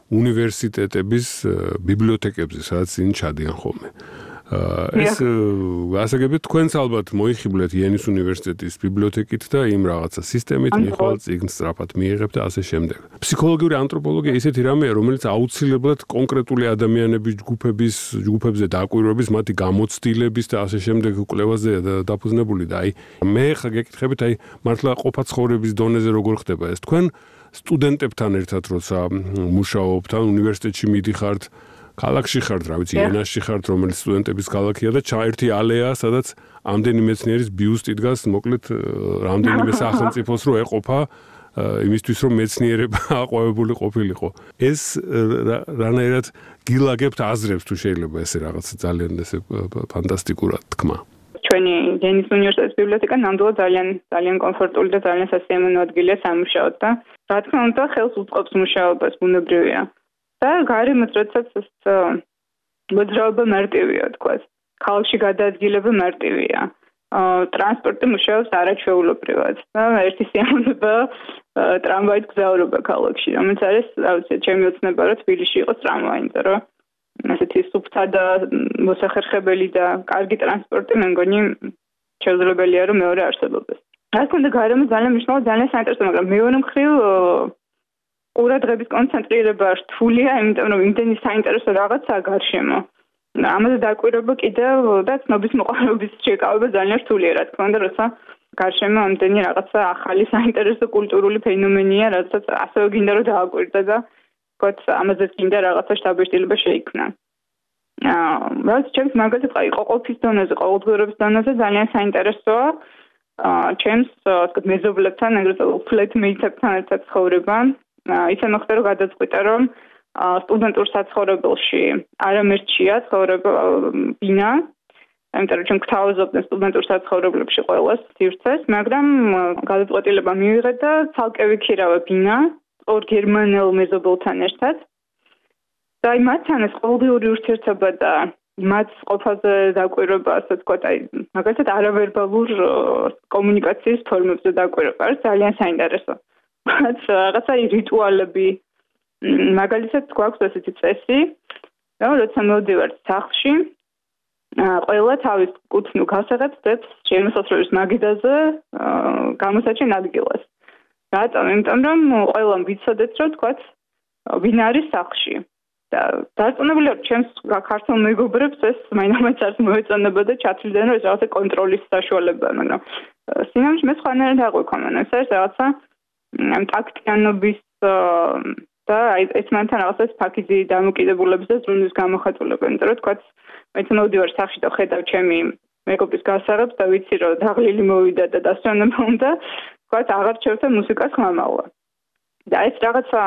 უნივერსიტეტების ბიბლიოთეკებზე, სადაც ისინი ჩადიან ხოლმე. ეს გასაგებია თქვენს ალბათ მოიხიბლეთ იენის უნივერსიტეტის ბიბლიოთეკით და იმ რაღაცა სისტემით მიხვალ წიგნს სწრაფად მიიღებთ და ასე შემდეგ. ფსიქოლოგიური ანთროპოლოგია ისეთი რამეა, რომელიც აუცილებლად კონკრეტული ადამიანების ჯგუფებზე დაკვირვების, მათი გამოცდილების და ასე შემდეგ კვლევაზეა დაფუძნებული და აი მე ხა გეკითხებით აი მართლა ყოფა ცხოვრების დონეზე როგორ ხდება ეს თქვენ სტუდენტებთან ერთად როცა მუშაობთ ან უნივერსიტეტში მიდიხართ ქალაქში ხართ, რა ვიცი, ენაში ხართ, რომელიც სტუდენტების ქალაქია და ერთი ალეა, სადაც ამდენი მეცნიერის ბიუსტი დგას, მოკლედ რამდენიმე სახელმწიფოს რო ეყოფა იმისთვის რომ მეცნიერება აყვავებული ყოფილიყო. ეს რანაირად გილაგებთ აზრებს თუ შეიძლება ესე რაღაც ძალიან ესე ფანტასტიკურად თქმა. ჩვენი იენის უნივერსიტეტის ბიბლიოთეკა ნამდვილად ძალიან კომფორტული და ძალიან სასიამოვნო ადგილია სამუშაოდ და რა თქმა უნდა ხელს უწყობს მუშაობას ბუნებრივია. და გარემოც როდესაც ეს მოძრაობა მარტივია თქვა. ქალაქში გადაადგილება მარტივია. ტრანსპორტი მუშაობს არაჩვეულებრივად. და ერთი სიამოვნება ტრამვაით გზავრობა ქალაქში, რომელიც არის, რა ვიცი, ჩემი ოცნება რომ თბილისში იყოს ტრამვაი, იმიტომ რომ ასეთი სუფთა და მოსახერხებელი და კარგი ტრანსპორტი მე მგონი შეუძლებელია რომ მეორე არსებობდეს. რა თქმა უნდა გარემო ძალიან მნიშვნელოვანი, ძალიან საინტერესო, მაგრამ მეორე მხრივ ყურადღების კონცენტრირება რთულია, იმიტომ რომ იმდენი საინტერესო რაღაცაა გარშემო. ამაზე დაკვირვება კიდევ და ცნობის მოყარების შეკავება ძალიან რთულია, რა თქმა უნდა, როცა გარშემო ამდენი რაღაცა ახალი საინტერესო კულტურული ფენომენია, რასაც ასევე გინდა რომ დააკვირდა და თქვათ ამაზე გინდა რაღაცა შთაბეჭდილება შეიქმნა. რაც ჩემს მაგალითად ყოფის დონეზე, ყოველდღიურობის დონეზე ძალიან საინტერესოა. ჩემს თქვათ მეზობლებთან, ეგრეთ წოდებული flatmate-ებთან ერთად ცხოვრება. ისე მოხდა რომ გადაწყვიტა რომ სტუდენტურ საცხოვრებელში არამერჩია ცხოვრება ბინა, იმიტომ რომ ჩვენ გვთავაზობდნენ სტუდენტურ საცხოვრებლებში ყოველას სივრცეს, მაგრამ გადაწყვეტილება მივიღეთ და ცალკე ვიქირავა ბინა ორ გერმანელ მეზობელთან ერთად. და აი მათთან ეს ყოველდღიური ურთიერთობა და მათ ყოფაზე დაკვირვება, ასე ვთქვათ, აი მაგალითად არავერბალურ კომუნიკაციის ფორმებზე დაკვირვება არის ძალიან საინტერესო. რაღაცა რიტუალები მაგალითად გვაქვს ესეთი წესი, რომ როცა მოვდივართ სახლში, ყველა თავის კუთვნილ გასაღებს დებს შემოსასვლელის მაგიდაზე გამოსაჩენ ადგილას. რატომ? იმიტომ რომ ყველამ ვიცოდეთ, რომ თქვათ, ვინ არის სახლში. და დარწმუნებული ვარ, ჩემს ქართულ მეგობრებს ეს მაინც არც მოეწონება და ჩათვლიდან რომ ეს რაღაცა კონტროლის საშუალებაა, მაგრამ სინამდვილეში მე სხვანაირად აღვიქომენ. ეს არის რაღაცა ტაქტიანობის და ერთმანეთთან რაღაცას ფაქიზი დამოკიდებულების და ზრუნვის გამოხატულება. იმიტომ რომ თქვათ, მე მოვდივარ სახლში და ხედავ ჩემი მეგობრის გასაღებს და ვიცი რომ დაღლილი მოვიდა და დასვენება უნდა, თქვათ, აღარ ჩერდა მუსიკას ხმამაღლა. და ეს რაღაცა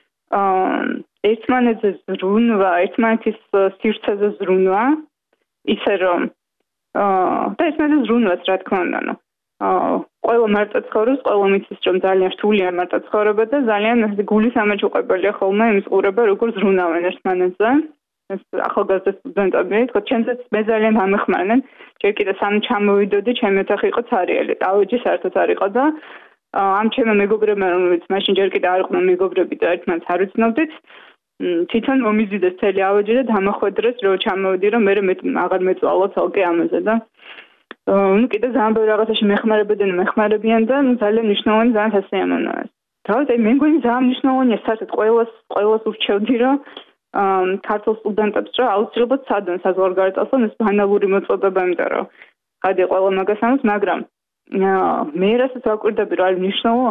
ერთმანეთზე ზრუნვა, ერთმანეთის სივრცეზე ზრუნვა, ისე რომ და ერთმანეთზე ზრუნვას რა თქმა უნდა, ყველა მარტო ცხოვრობს, ყველა მიცის რომ ძალიან რთულია მარტო ცხოვრება და ძალიან გულის ამაჯუყებელია ხოლმე იმის ყურება, როგორ ზრუნავენ ერთმანეთზე. ეს ახალგაზრდა სტუდენტები, თქო, ჩემზეც მე ძალიან ამეხმარნენ. ჯერ კიდე სამ ჩამოვიდოდი, ჩემი ოთახი იყო ცარიელი, ტავეჯი საერთოდ არ იყო და ამ ჩემო მეგობრებმა, რომელიც მაშინ ჯერ კიდე არ იყვნენ მეგობრები და ერთმანეთს არ ვიცნობდით, თვითონ მომიზიდეს მთელი ავეჯი და დამახვედრეს, რომ ჩამოვიდი, რომ მე აღარ მეწვალო თალკე ამაზე და ну კიდე ძალიან ბევრი რაღაცაში მეხმარებიან და ძალიან მნიშვნელოვანი, ძალიან სასიამოვნოა. თავად მე მგონი ძალიან მნიშვნელოვანია საერთოდ ყველას ურჩევდი რომ ქართულ სტუდენტებს რომ აუცილებლად სადონ საზღვარგარეთასთან ეს ბანალური მოწოდება, იმიტომ რომ ხადი ყველა მაგას ამბობს, მაგრამ მე რასაც ვაკვირდები რომ არის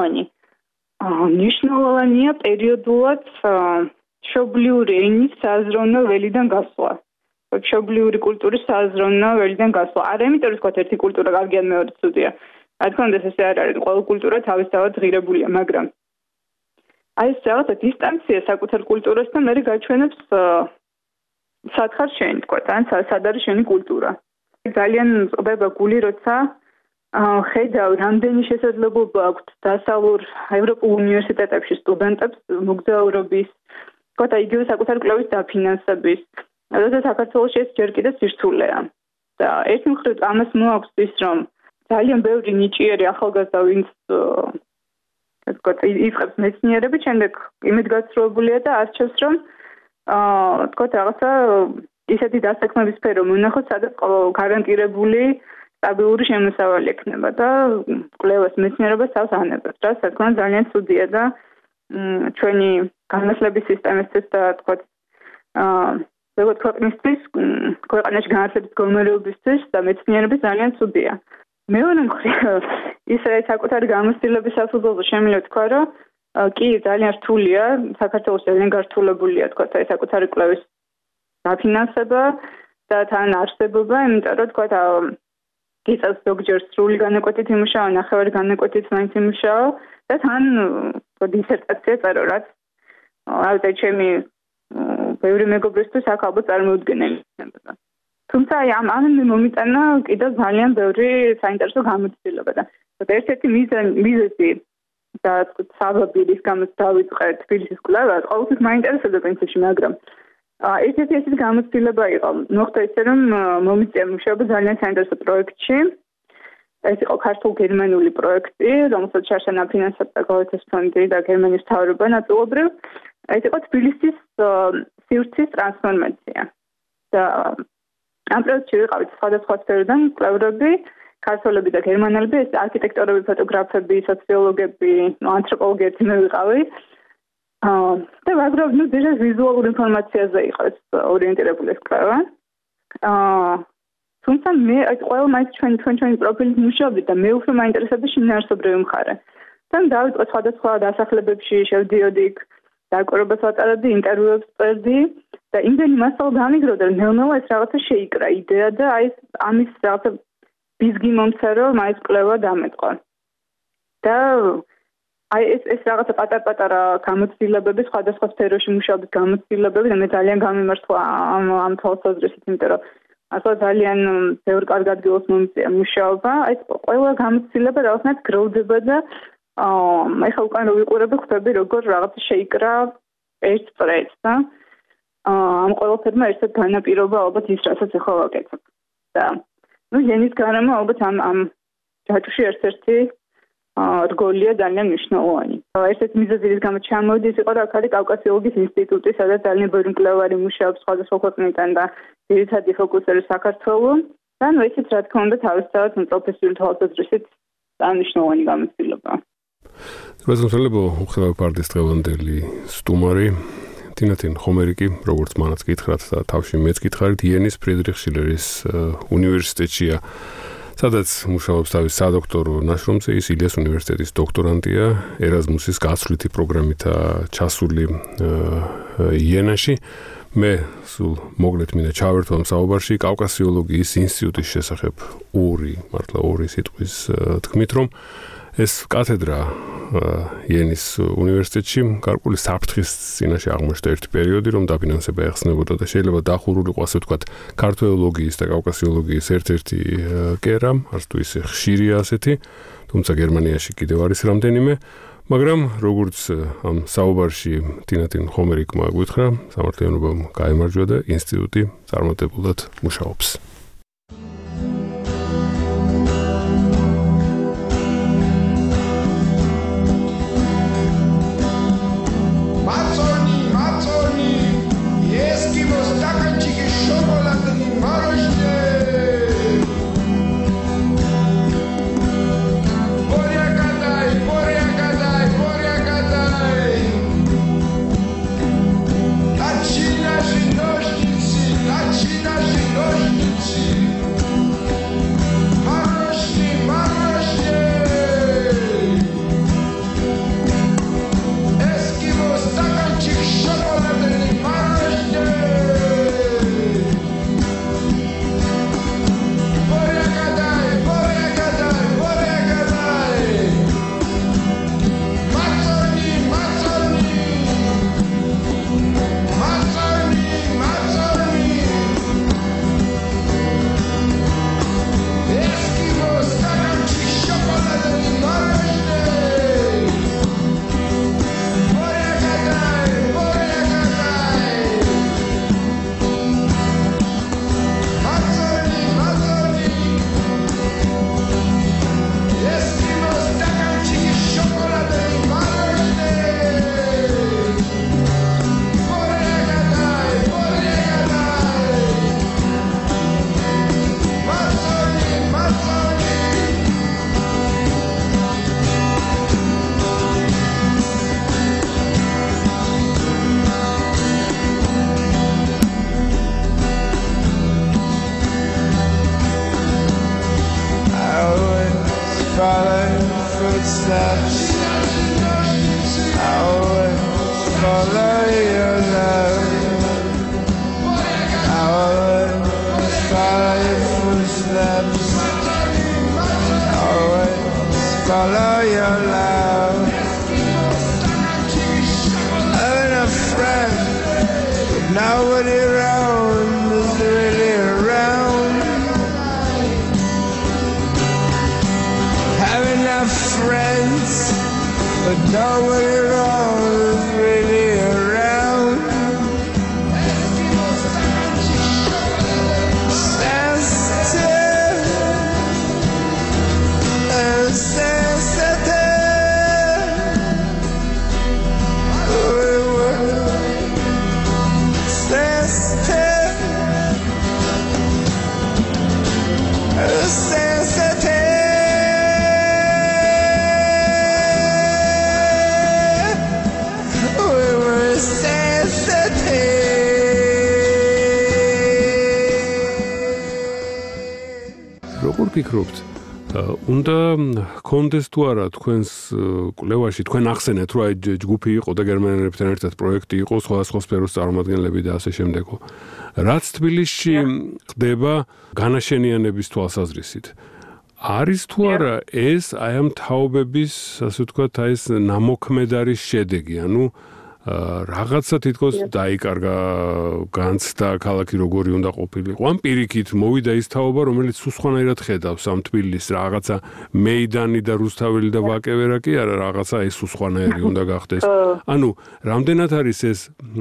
მნიშვნელოვანია პერიოდულად მშობლიური ენის საზროვნო ველიდან გასვლა. მშობლიური კულტურის საზროვნო ველიდან გასვლა. არა იმიტომ რომ თქვათ ერთი კულტურა კარგია, მეორე ცუდია. რა თქმა უნდა ეს არ არის, ყველა კულტურა თავისთავად ღირებულია, მაგრამ აი ეს რაღაცა დისტანცია საკუთარ კულტურასთან მე გაჩვენებს სათხარ შენ თქვათ, ან სად არის შენი კულტურა. ძალიან წდება გული, როცა ხედავ რამდენი შესაძლებლობა აქვს დასავლურ ევროპულ უნივერსიტეტებში სტუდენტებს მოგზაურობის, თქვათ, იგივე საკუთარ კვლევის დაფინანსების. როცა საქართველოში ეს ჯერ კიდევ სირთულეა. და ერთი მხრივ ამას მოაქვს ის, რომ ძალიან ბევრი ნიჭიერი ახალგაზრდა, ვინც ვთქვათ, იწყებს მეცნიერები, შემდეგ იმედგაცრუებულია და არჩევს, რომ ვთქვათ, რაღაცა ისეთი დასაქმების სფერო მონახოს, სადაც გარანტირებული სტაბილური შემოსავალი ექნება და კვლევას მეცნიერებას თავს ანებებს, რა თქმა უნდა ძალიან ცუდია და ჩვენი განათლების სისტემისთვის და ვთქვათ, როგორც ქვეყნისთვის, ქვეყანაში განათლების გომერობისთვის და მეცნიერების ძალიან ცუდია. მეორე მხრივ, ისე საკუთარი გამოცდილების საფუძველზე შემიძლია თქვა, რომ კი ძალიან რთულია, საქართველოს ძალიან გართულებულია, თქვა, აი საკუთარი კვლევის დაფინანსება და თან არსებობა, იმიტომ რომ თქვა, გიწევს ზოგჯერ სრული განაკვეთით იმუშაო, ნახევარი განაკვეთით მაინც იმუშაო და თან დისერტაცია წერო, რაც ალბათ ჩემი ბევრი მეგობრისთვის აქ ალბათ წარმოუდგენელი იქნებოდა. თუმცა აი ამ მომიტანა კიდევ ძალიან ბევრი საინტერესო გამოცდილება და ერთ-ერთი მიზეზი და საბაბი რის გამოც დავიწყე თბილისის კვლევა, ყოველთვის მაინტერესებდა პრინციპში, მაგრამ ეს გამოცდილება იყო. მოხდა ისე, რომ მომიწია მუშაობა ძალიან საინტერესო პროექტში. ეს იყო ქართულ-გერმანული პროექტი, რომელსაც შარშან აფინანსებდა გოეთეს ფონდი და გერმანიის მთავრობა ნაწილობრივ. ეს იყო თბილისის სივრცის ტრანსფორმაცია. და ამ პროექტში ვიყავით სხვადასხვა სფეროდან კვლევრები, ქართველები და გერმანელები, ეს არქიტექტორები, ფოტოგრაფები, სოციოლოგები, ანთროპოლოგები მე ვიყავი. და ვაგროვ დეჟა ვიზუალურ ინფორმაციაზე იყო ეს ორიენტირებული კვლევა. თუმცა მე აი ყველა მაინც ჩვენი პროფილის მუშაობდი და მე უფრო მაინტერესებდა შინაარსობრივი მხარე. თან დავიწყე სხვადასხვა დასახლებებში შევდიოდი, დაკვირვებას ვატარებდი, ინტერვიუებს წერდი და იმდენი მასალა დამიგროვდა, რომ ნელ-ნელა ეს რაღაცა შეიკრა იდეა და აი ამის რაღაცა ბიზგი მომცა, რომ აი ეს კვლევა დამეტყვა. და აი ეს რაღაცა პატარ-პატარა გამოცდილებები, სხვადასხვა სფეროში მუშაობის გამოცდილებები და მე ძალიან გამიმართლა ამ თვალსაზრისით, იმიტომ რომ ახლა ძალიან ბევრ კარგ ადგილას მომიწია მუშაობა, აი ყველა გამოცდილება რაღაცნაირად გროვდება და ეხლა უკან რო ვიყურები, ხვდები როგორ რაღაცა შეიკრა ერთ პროექტს და ამ ყველაფერმა ერთად განაპირობა ალბათ ის, რასაც ახლა ვაკეთებ. და ენის გარემო ალბათ ამ ჯაჭვში ერთ-ერთი რგოლია ძალიან მნიშვნელოვანი. ერთ-ერთი მიზეზი, რის გამოც ჩამოვიდი, ის იყო რა ქალი კავკასიოლოგიის ინსტიტუტი, სადაც ძალიან ბევრი მკვლევარი მუშაობს სხვადასხვა ქვეყნიდან და ძირითადი ფოკუსი საქართველოს. და ესეც რა თქმა უნდა თავისთავად პროფესიული თვალსაზრისით მნიშვნელოვანი გამოცდილება. რაზმსალებო უხელავ პარტიის დღევანდელი სტუმარი თინათინ ხომერიკი, როგორც მანაც გითხრათ და თავში მეც გითხარით, იენის ფრიდრიხ შილერის უნივერსიტეტშია, სადაც მუშაობს თავის სადოქტორო ნაშრომზე, ის ილიას უნივერსიტეტის დოქტორანტია, ერაზმუსის გასვლითი პროგრამითაა ჩასული იენაში. მე სულ მოგლეთ მინდა ჩავერთო ამ საუბარში კავკასიოლოგიის ინსტიტუტის შესახებ ორი სიტყვის თქმით, რომ ეს კათედრა იენის უნივერსიტეტში გარკვეული საფრთხის წინაშე აღმოჩნდა ერთი პერიოდი, რომ დაფინანსება ეხსნებოდა და შეიძლება დახურულიყო, ასე ვთქვათ, ქართველოლოგიის და კავკასიოლოგიის ერთ-ერთი კერა, არც თუ ისე ხშირია ასეთი, თუმცა გერმანიაში კიდევ არის რამდენიმე, მაგრამ როგორც ამ საუბარში თინათინ ხომერიკმა გითხრა, სამართლიანობამ გაემარჯვა და ინსტიტუტი წარმატებულად მუშაობს. Начинаши ножницы, follow your love. Having a friend, but nobody around is really around. Having enough friends, but nobody around is really around. როგორ ფიქრობთ, უნდა კონდეს თუ არა თქვენს კვლევაში, თქვენ ახსენეთ, რომ აი ჯგუფი იყო და გერმანელებთან ერთად პროექტი იყო, სხვადასხვა სფეროს წარმომადგენლები და ასე შემდეგო. რაც თბილისში ხდება განაშენიანების თვალსაზრისით, არის თუ არა ეს აი ამ თაობების, ასე ვთქვათ, აი ეს ნამოქმედარის შედეგი, ანუ რაღაცა თითქოს დაიკარგა განცდა ქალაქი როგორი უნდა ყოფილიყო. ამ პირიქით მოვიდა ის თაობა, რომელიც სხვანაირად ხედავს ამ თბილისს, რაღაცა მეიდანი და რუსთაველი და ვაკევერა კი არა, რაღაცა ეს სხვანაირი უნდა გახდეს. ანუ რამდენად არის ეს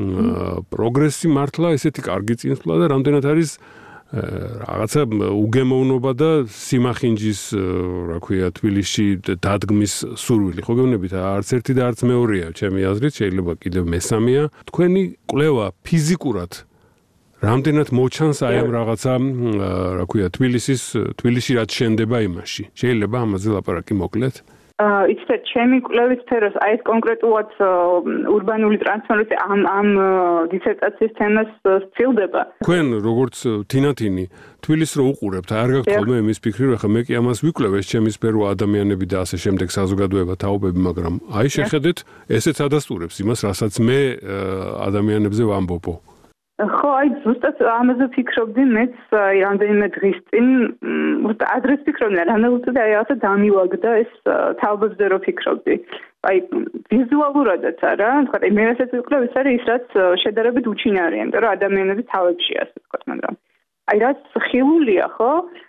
პროგრესი მართლა, ესეთი კარგი წინსვლა და რამდენად არის რაღაცა უგემოვნობა და სიმახინჯის, რა ქვია, თბილისში დადგმის სურვილი. ხო გეუბნებით, არც ერთი და არც მეორეა, ჩემი აზრით, შეიძლება კიდევ მესამეა. თქვენი კვლევა ფიზიკურად რამდენად მოჩანს აი ამ რაღაცა, რა ქვია, თბილისში რაც შენდება იმაში. შეიძლება ამაზე ლაპარაკი მოკლედ? იცით, ჩემი კვლევის სფეროს აი ეს კონკრეტულად ურბანული ტრანსფორმაცია ამ დისერტაციის თემას სცილდება. თქვენ როგორც თინათინი თბილისს რო უყურებთ, არ გაქვთ ხოლმე იმის ფიქრი, რომ ხა მე კი ამას ვიკვლევ, ეს ჩემი სფერო ადამიანები და ასე შემდეგ საზოგადოება თაობები, მაგრამ აი შეხედეთ, ესეც ადასტურებს იმას, რასაც მე ადამიანებზე ვამბობო. ხო, აი ზუსტად ამაზე ფიქრობდი მეც აი რამდენიმე დღის წინ, ადრეს ფიქრობდი, რანაირად აი ასე დამივაგდა ეს თაობებზე რო ფიქრობდი. აი ვიზუალურადაც არა, თქვა მე რასაც ვიკვლევ, ეს არის ის რაც შედარებით უჩინარია, იმიტომ რომ ადამიანების თავებში ასე თქვა, მაგრამ აი რაც ხილულია, ხო?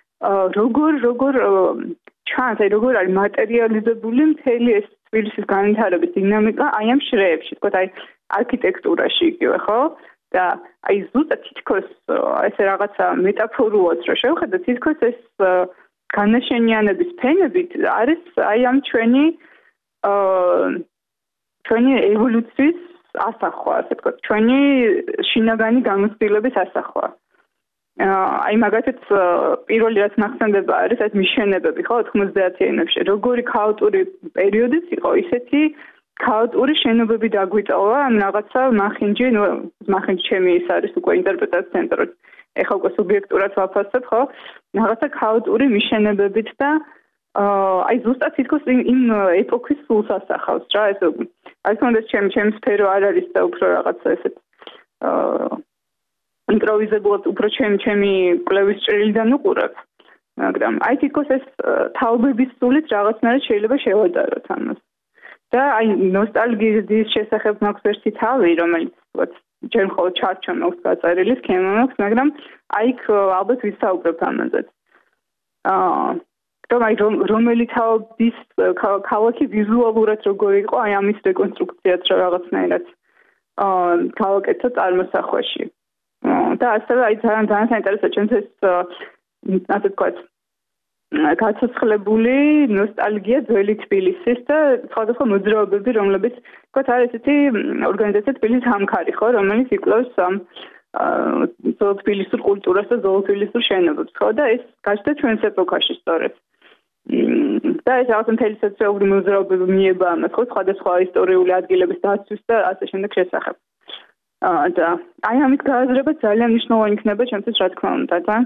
როგორ ჩანს, აი როგორ არის მატერიალიზებული მთელი ეს თბილისის განვითარების დინამიკა აი ამ შრეებში, თქვა აი არქიტექტურაში იგივე, ხო? და აი ზუსტად თითქოს ესე რაღაცა მეტაფორულად რო შევხედოთ, თითქოს ეს განაშენიანების ფენებით არის აი ამ ჩვენი ევოლუციის ასახვა, ასე ვთქვათ, ჩვენი შინაგანი გამოცდილების ასახვა. აი მაგათაც პირველი რაც მახსენდება არის ეს მიშენებები, ხო, 90-იანებში, როგორი ქაოტური პერიოდიც იყო, ისეთი ქაოტური შენობები დაგვიტოვა ამ რაღაცა მახინჯი ჩემი ის არის უკვე ინტერპრეტაციის ცენტრი. ეხლა უკვე სუბიექტურად ვაფასებ, ხო? რაღაცა ქაოტური მიშენებებით და აი ზუსტად თითქოს იმ ეპოქის სულს ასახავს რა, ეს აი თუნდაც ჩემი სფერო არ არის და უფრო რაღაცა ესეთ იმპროვიზებულად უფრო ჩემი კვლევის ჭრილიდან უყურებ. მაგრამ აი თითქოს ეს თაობების სულით რაღაცნაირად შეიძლება შევადაროთ ამას. და აი ნოსტალგიის შესახებ მაქვს ერთი თავი, რომელიც ვთქვათ, ჯერ მხოლოდ ჩარჩო მაქვს გაწერილი, სქემა მაქვს, მაგრამ აი ალბათ ვისაუბრებ ამაზეც. რომელი თაობის ქალაქი ვიზუალურად როგორი იყო, აი ამის რეკონსტრუქციაც რაღაცნაირად გავაკეთო წარმოსახვაში. და ასევე აი ძალიან საინტერესო ჩემთვის ასე ვთქვათ, გაცოცხლებული ნოსტალგია ძველი თბილისის და სხვადასხვა მოძრაობები, რომლებიც ვთქვათ არის ესეთი ორგანიზაცია თბილისის ჰამქარი, ხო, რომელიც იკვლევს თბილისურ კულტურას და თბილისურ შენობებს, ხო, და ეს გაჩნდა ჩვენს ეპოქაში სწორედ. და ეს რაღაც მთელი სოციალური მოძრაობები მიება ამას, ხო, სხვადასხვა ისტორიული ადგილების დაცვის და ასე შემდეგ შესახებ. და აი ამის გააზრება ძალიან მნიშვნელოვანი იქნება ჩემთვის, რა თქმა უნდა, და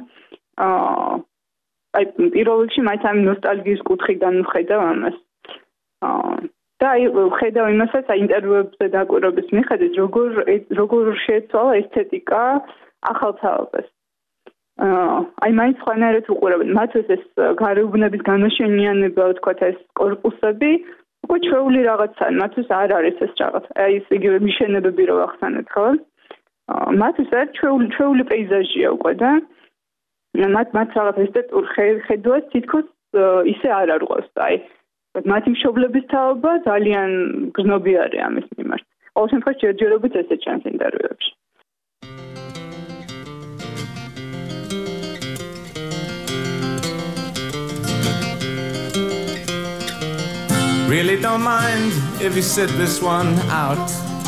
აი პირველ რიგში მაინც ამ ნოსტალგიის კუთხიდან ვხედავ ამას. და აი ვხედავ იმასაც აი ინტერვიუებზე დაკვირვების მიხედვით, როგორ შეეცვალა ესთეტიკა ახალ თაობას. აი მაინც ხანერეთ უყურებენ მათთვის ეს გარეუბნების განაშენიანება ვთქვათ ეს კორპუსები უკვე ჩვეული რაღაცაა მათთვის არ არის ეს რაღაც აი ეს იგივე მიშენებები რო ახსენეთ ხო მათთვის არ ჩვეული პეიზაჟია უკვე და მათ რაღაც ესთეტურ ხედვას თითქოს ისე არ არღვევს აი მათი მშობლების თაობა ძალიან გრძნობი არის ამის მიმართ ყოველ შემთხვევაში ჯერჯერობით ესე ჩანს ინტერვიუებში Really don't mind if you sit this one out.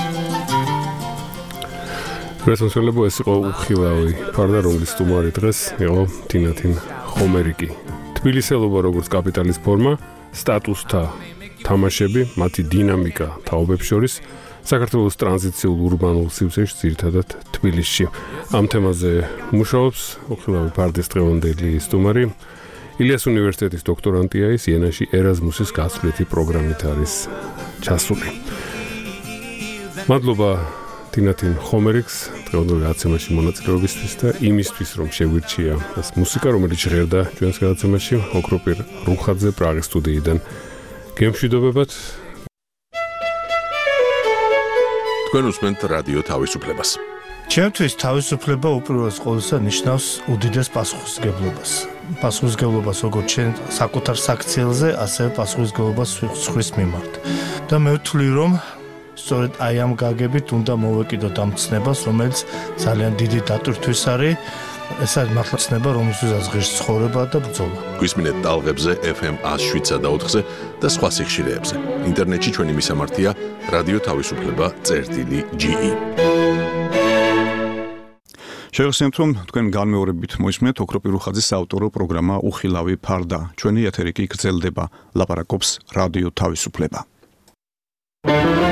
Რესურსებო ეს იყო უხილავი ფარდა რომლის სტუმარი დღეს იყო თინათინ ხომერიკი. თბილისელობა როგორც კაპიტალის ფორმა, სტატუსთა თამაშები, მათი დინამიკა თაობებს შორის საქართველოს ტრანზიციულ ურბანულ სივრცეში ძირითადად თბილისში. ამ თემაზე მუშაობს უხილავი ფარდის დღევანდელი სტუმარი ილიას უნივერსიტეტის დოქტორანტია ის იენაში ერაზმუსის გასვლითი პროგრამით არის ჩასული. მადლობა თინათინ ხომერიკს დღევანდელ გადაცემაში მონაწილეობისთვის და იმისთვის რომ შეგვირჩია ეს მუსიკა რომელიც ჟღერდა ჩვენს გადაცემაში ოქროპირ რუხაძე პრაღის სტუდიიდან. გემშვიდობებად. თქვენ უსმენთ რადიო თავისუფლებას. ჩემთვის თავისუფლება უპირველეს ყოვლისა ნიშნავს უდიდეს პასუხისმგებლობას. პასუხისმგებლობას როგორც ჩვენ საკუთარ საქციელზე, ასევე პასუხისმგებლობას სხვის მიმართ. და მე ვთვლი რომ სწორედ აი ამ გაგებით უნდა მოვეკიდოთ ამ ცნებას, რომელიც ძალიან დიდი დატვირთვის არის. ეს არის მართლა ცნება, რომელსაც ღირს ცხოვრება და ბრძოლა. გვისმინეთ ტალღებზე FM 107.4-ზე და სხვა სიხშირეებზე. ინტერნეტში ჩვენი მისამართია რადიო თავისუფლება.ge. შევხსენებთ, რომ თქვენ განმეორებით მოისმენთ ოქროპირ რუხაძის საავტორო პროგრამა უხილავი ფარდა. ჩვენი ეთერი კი გრძელდება. ლაპარაკობს რადიო თავისუფლება.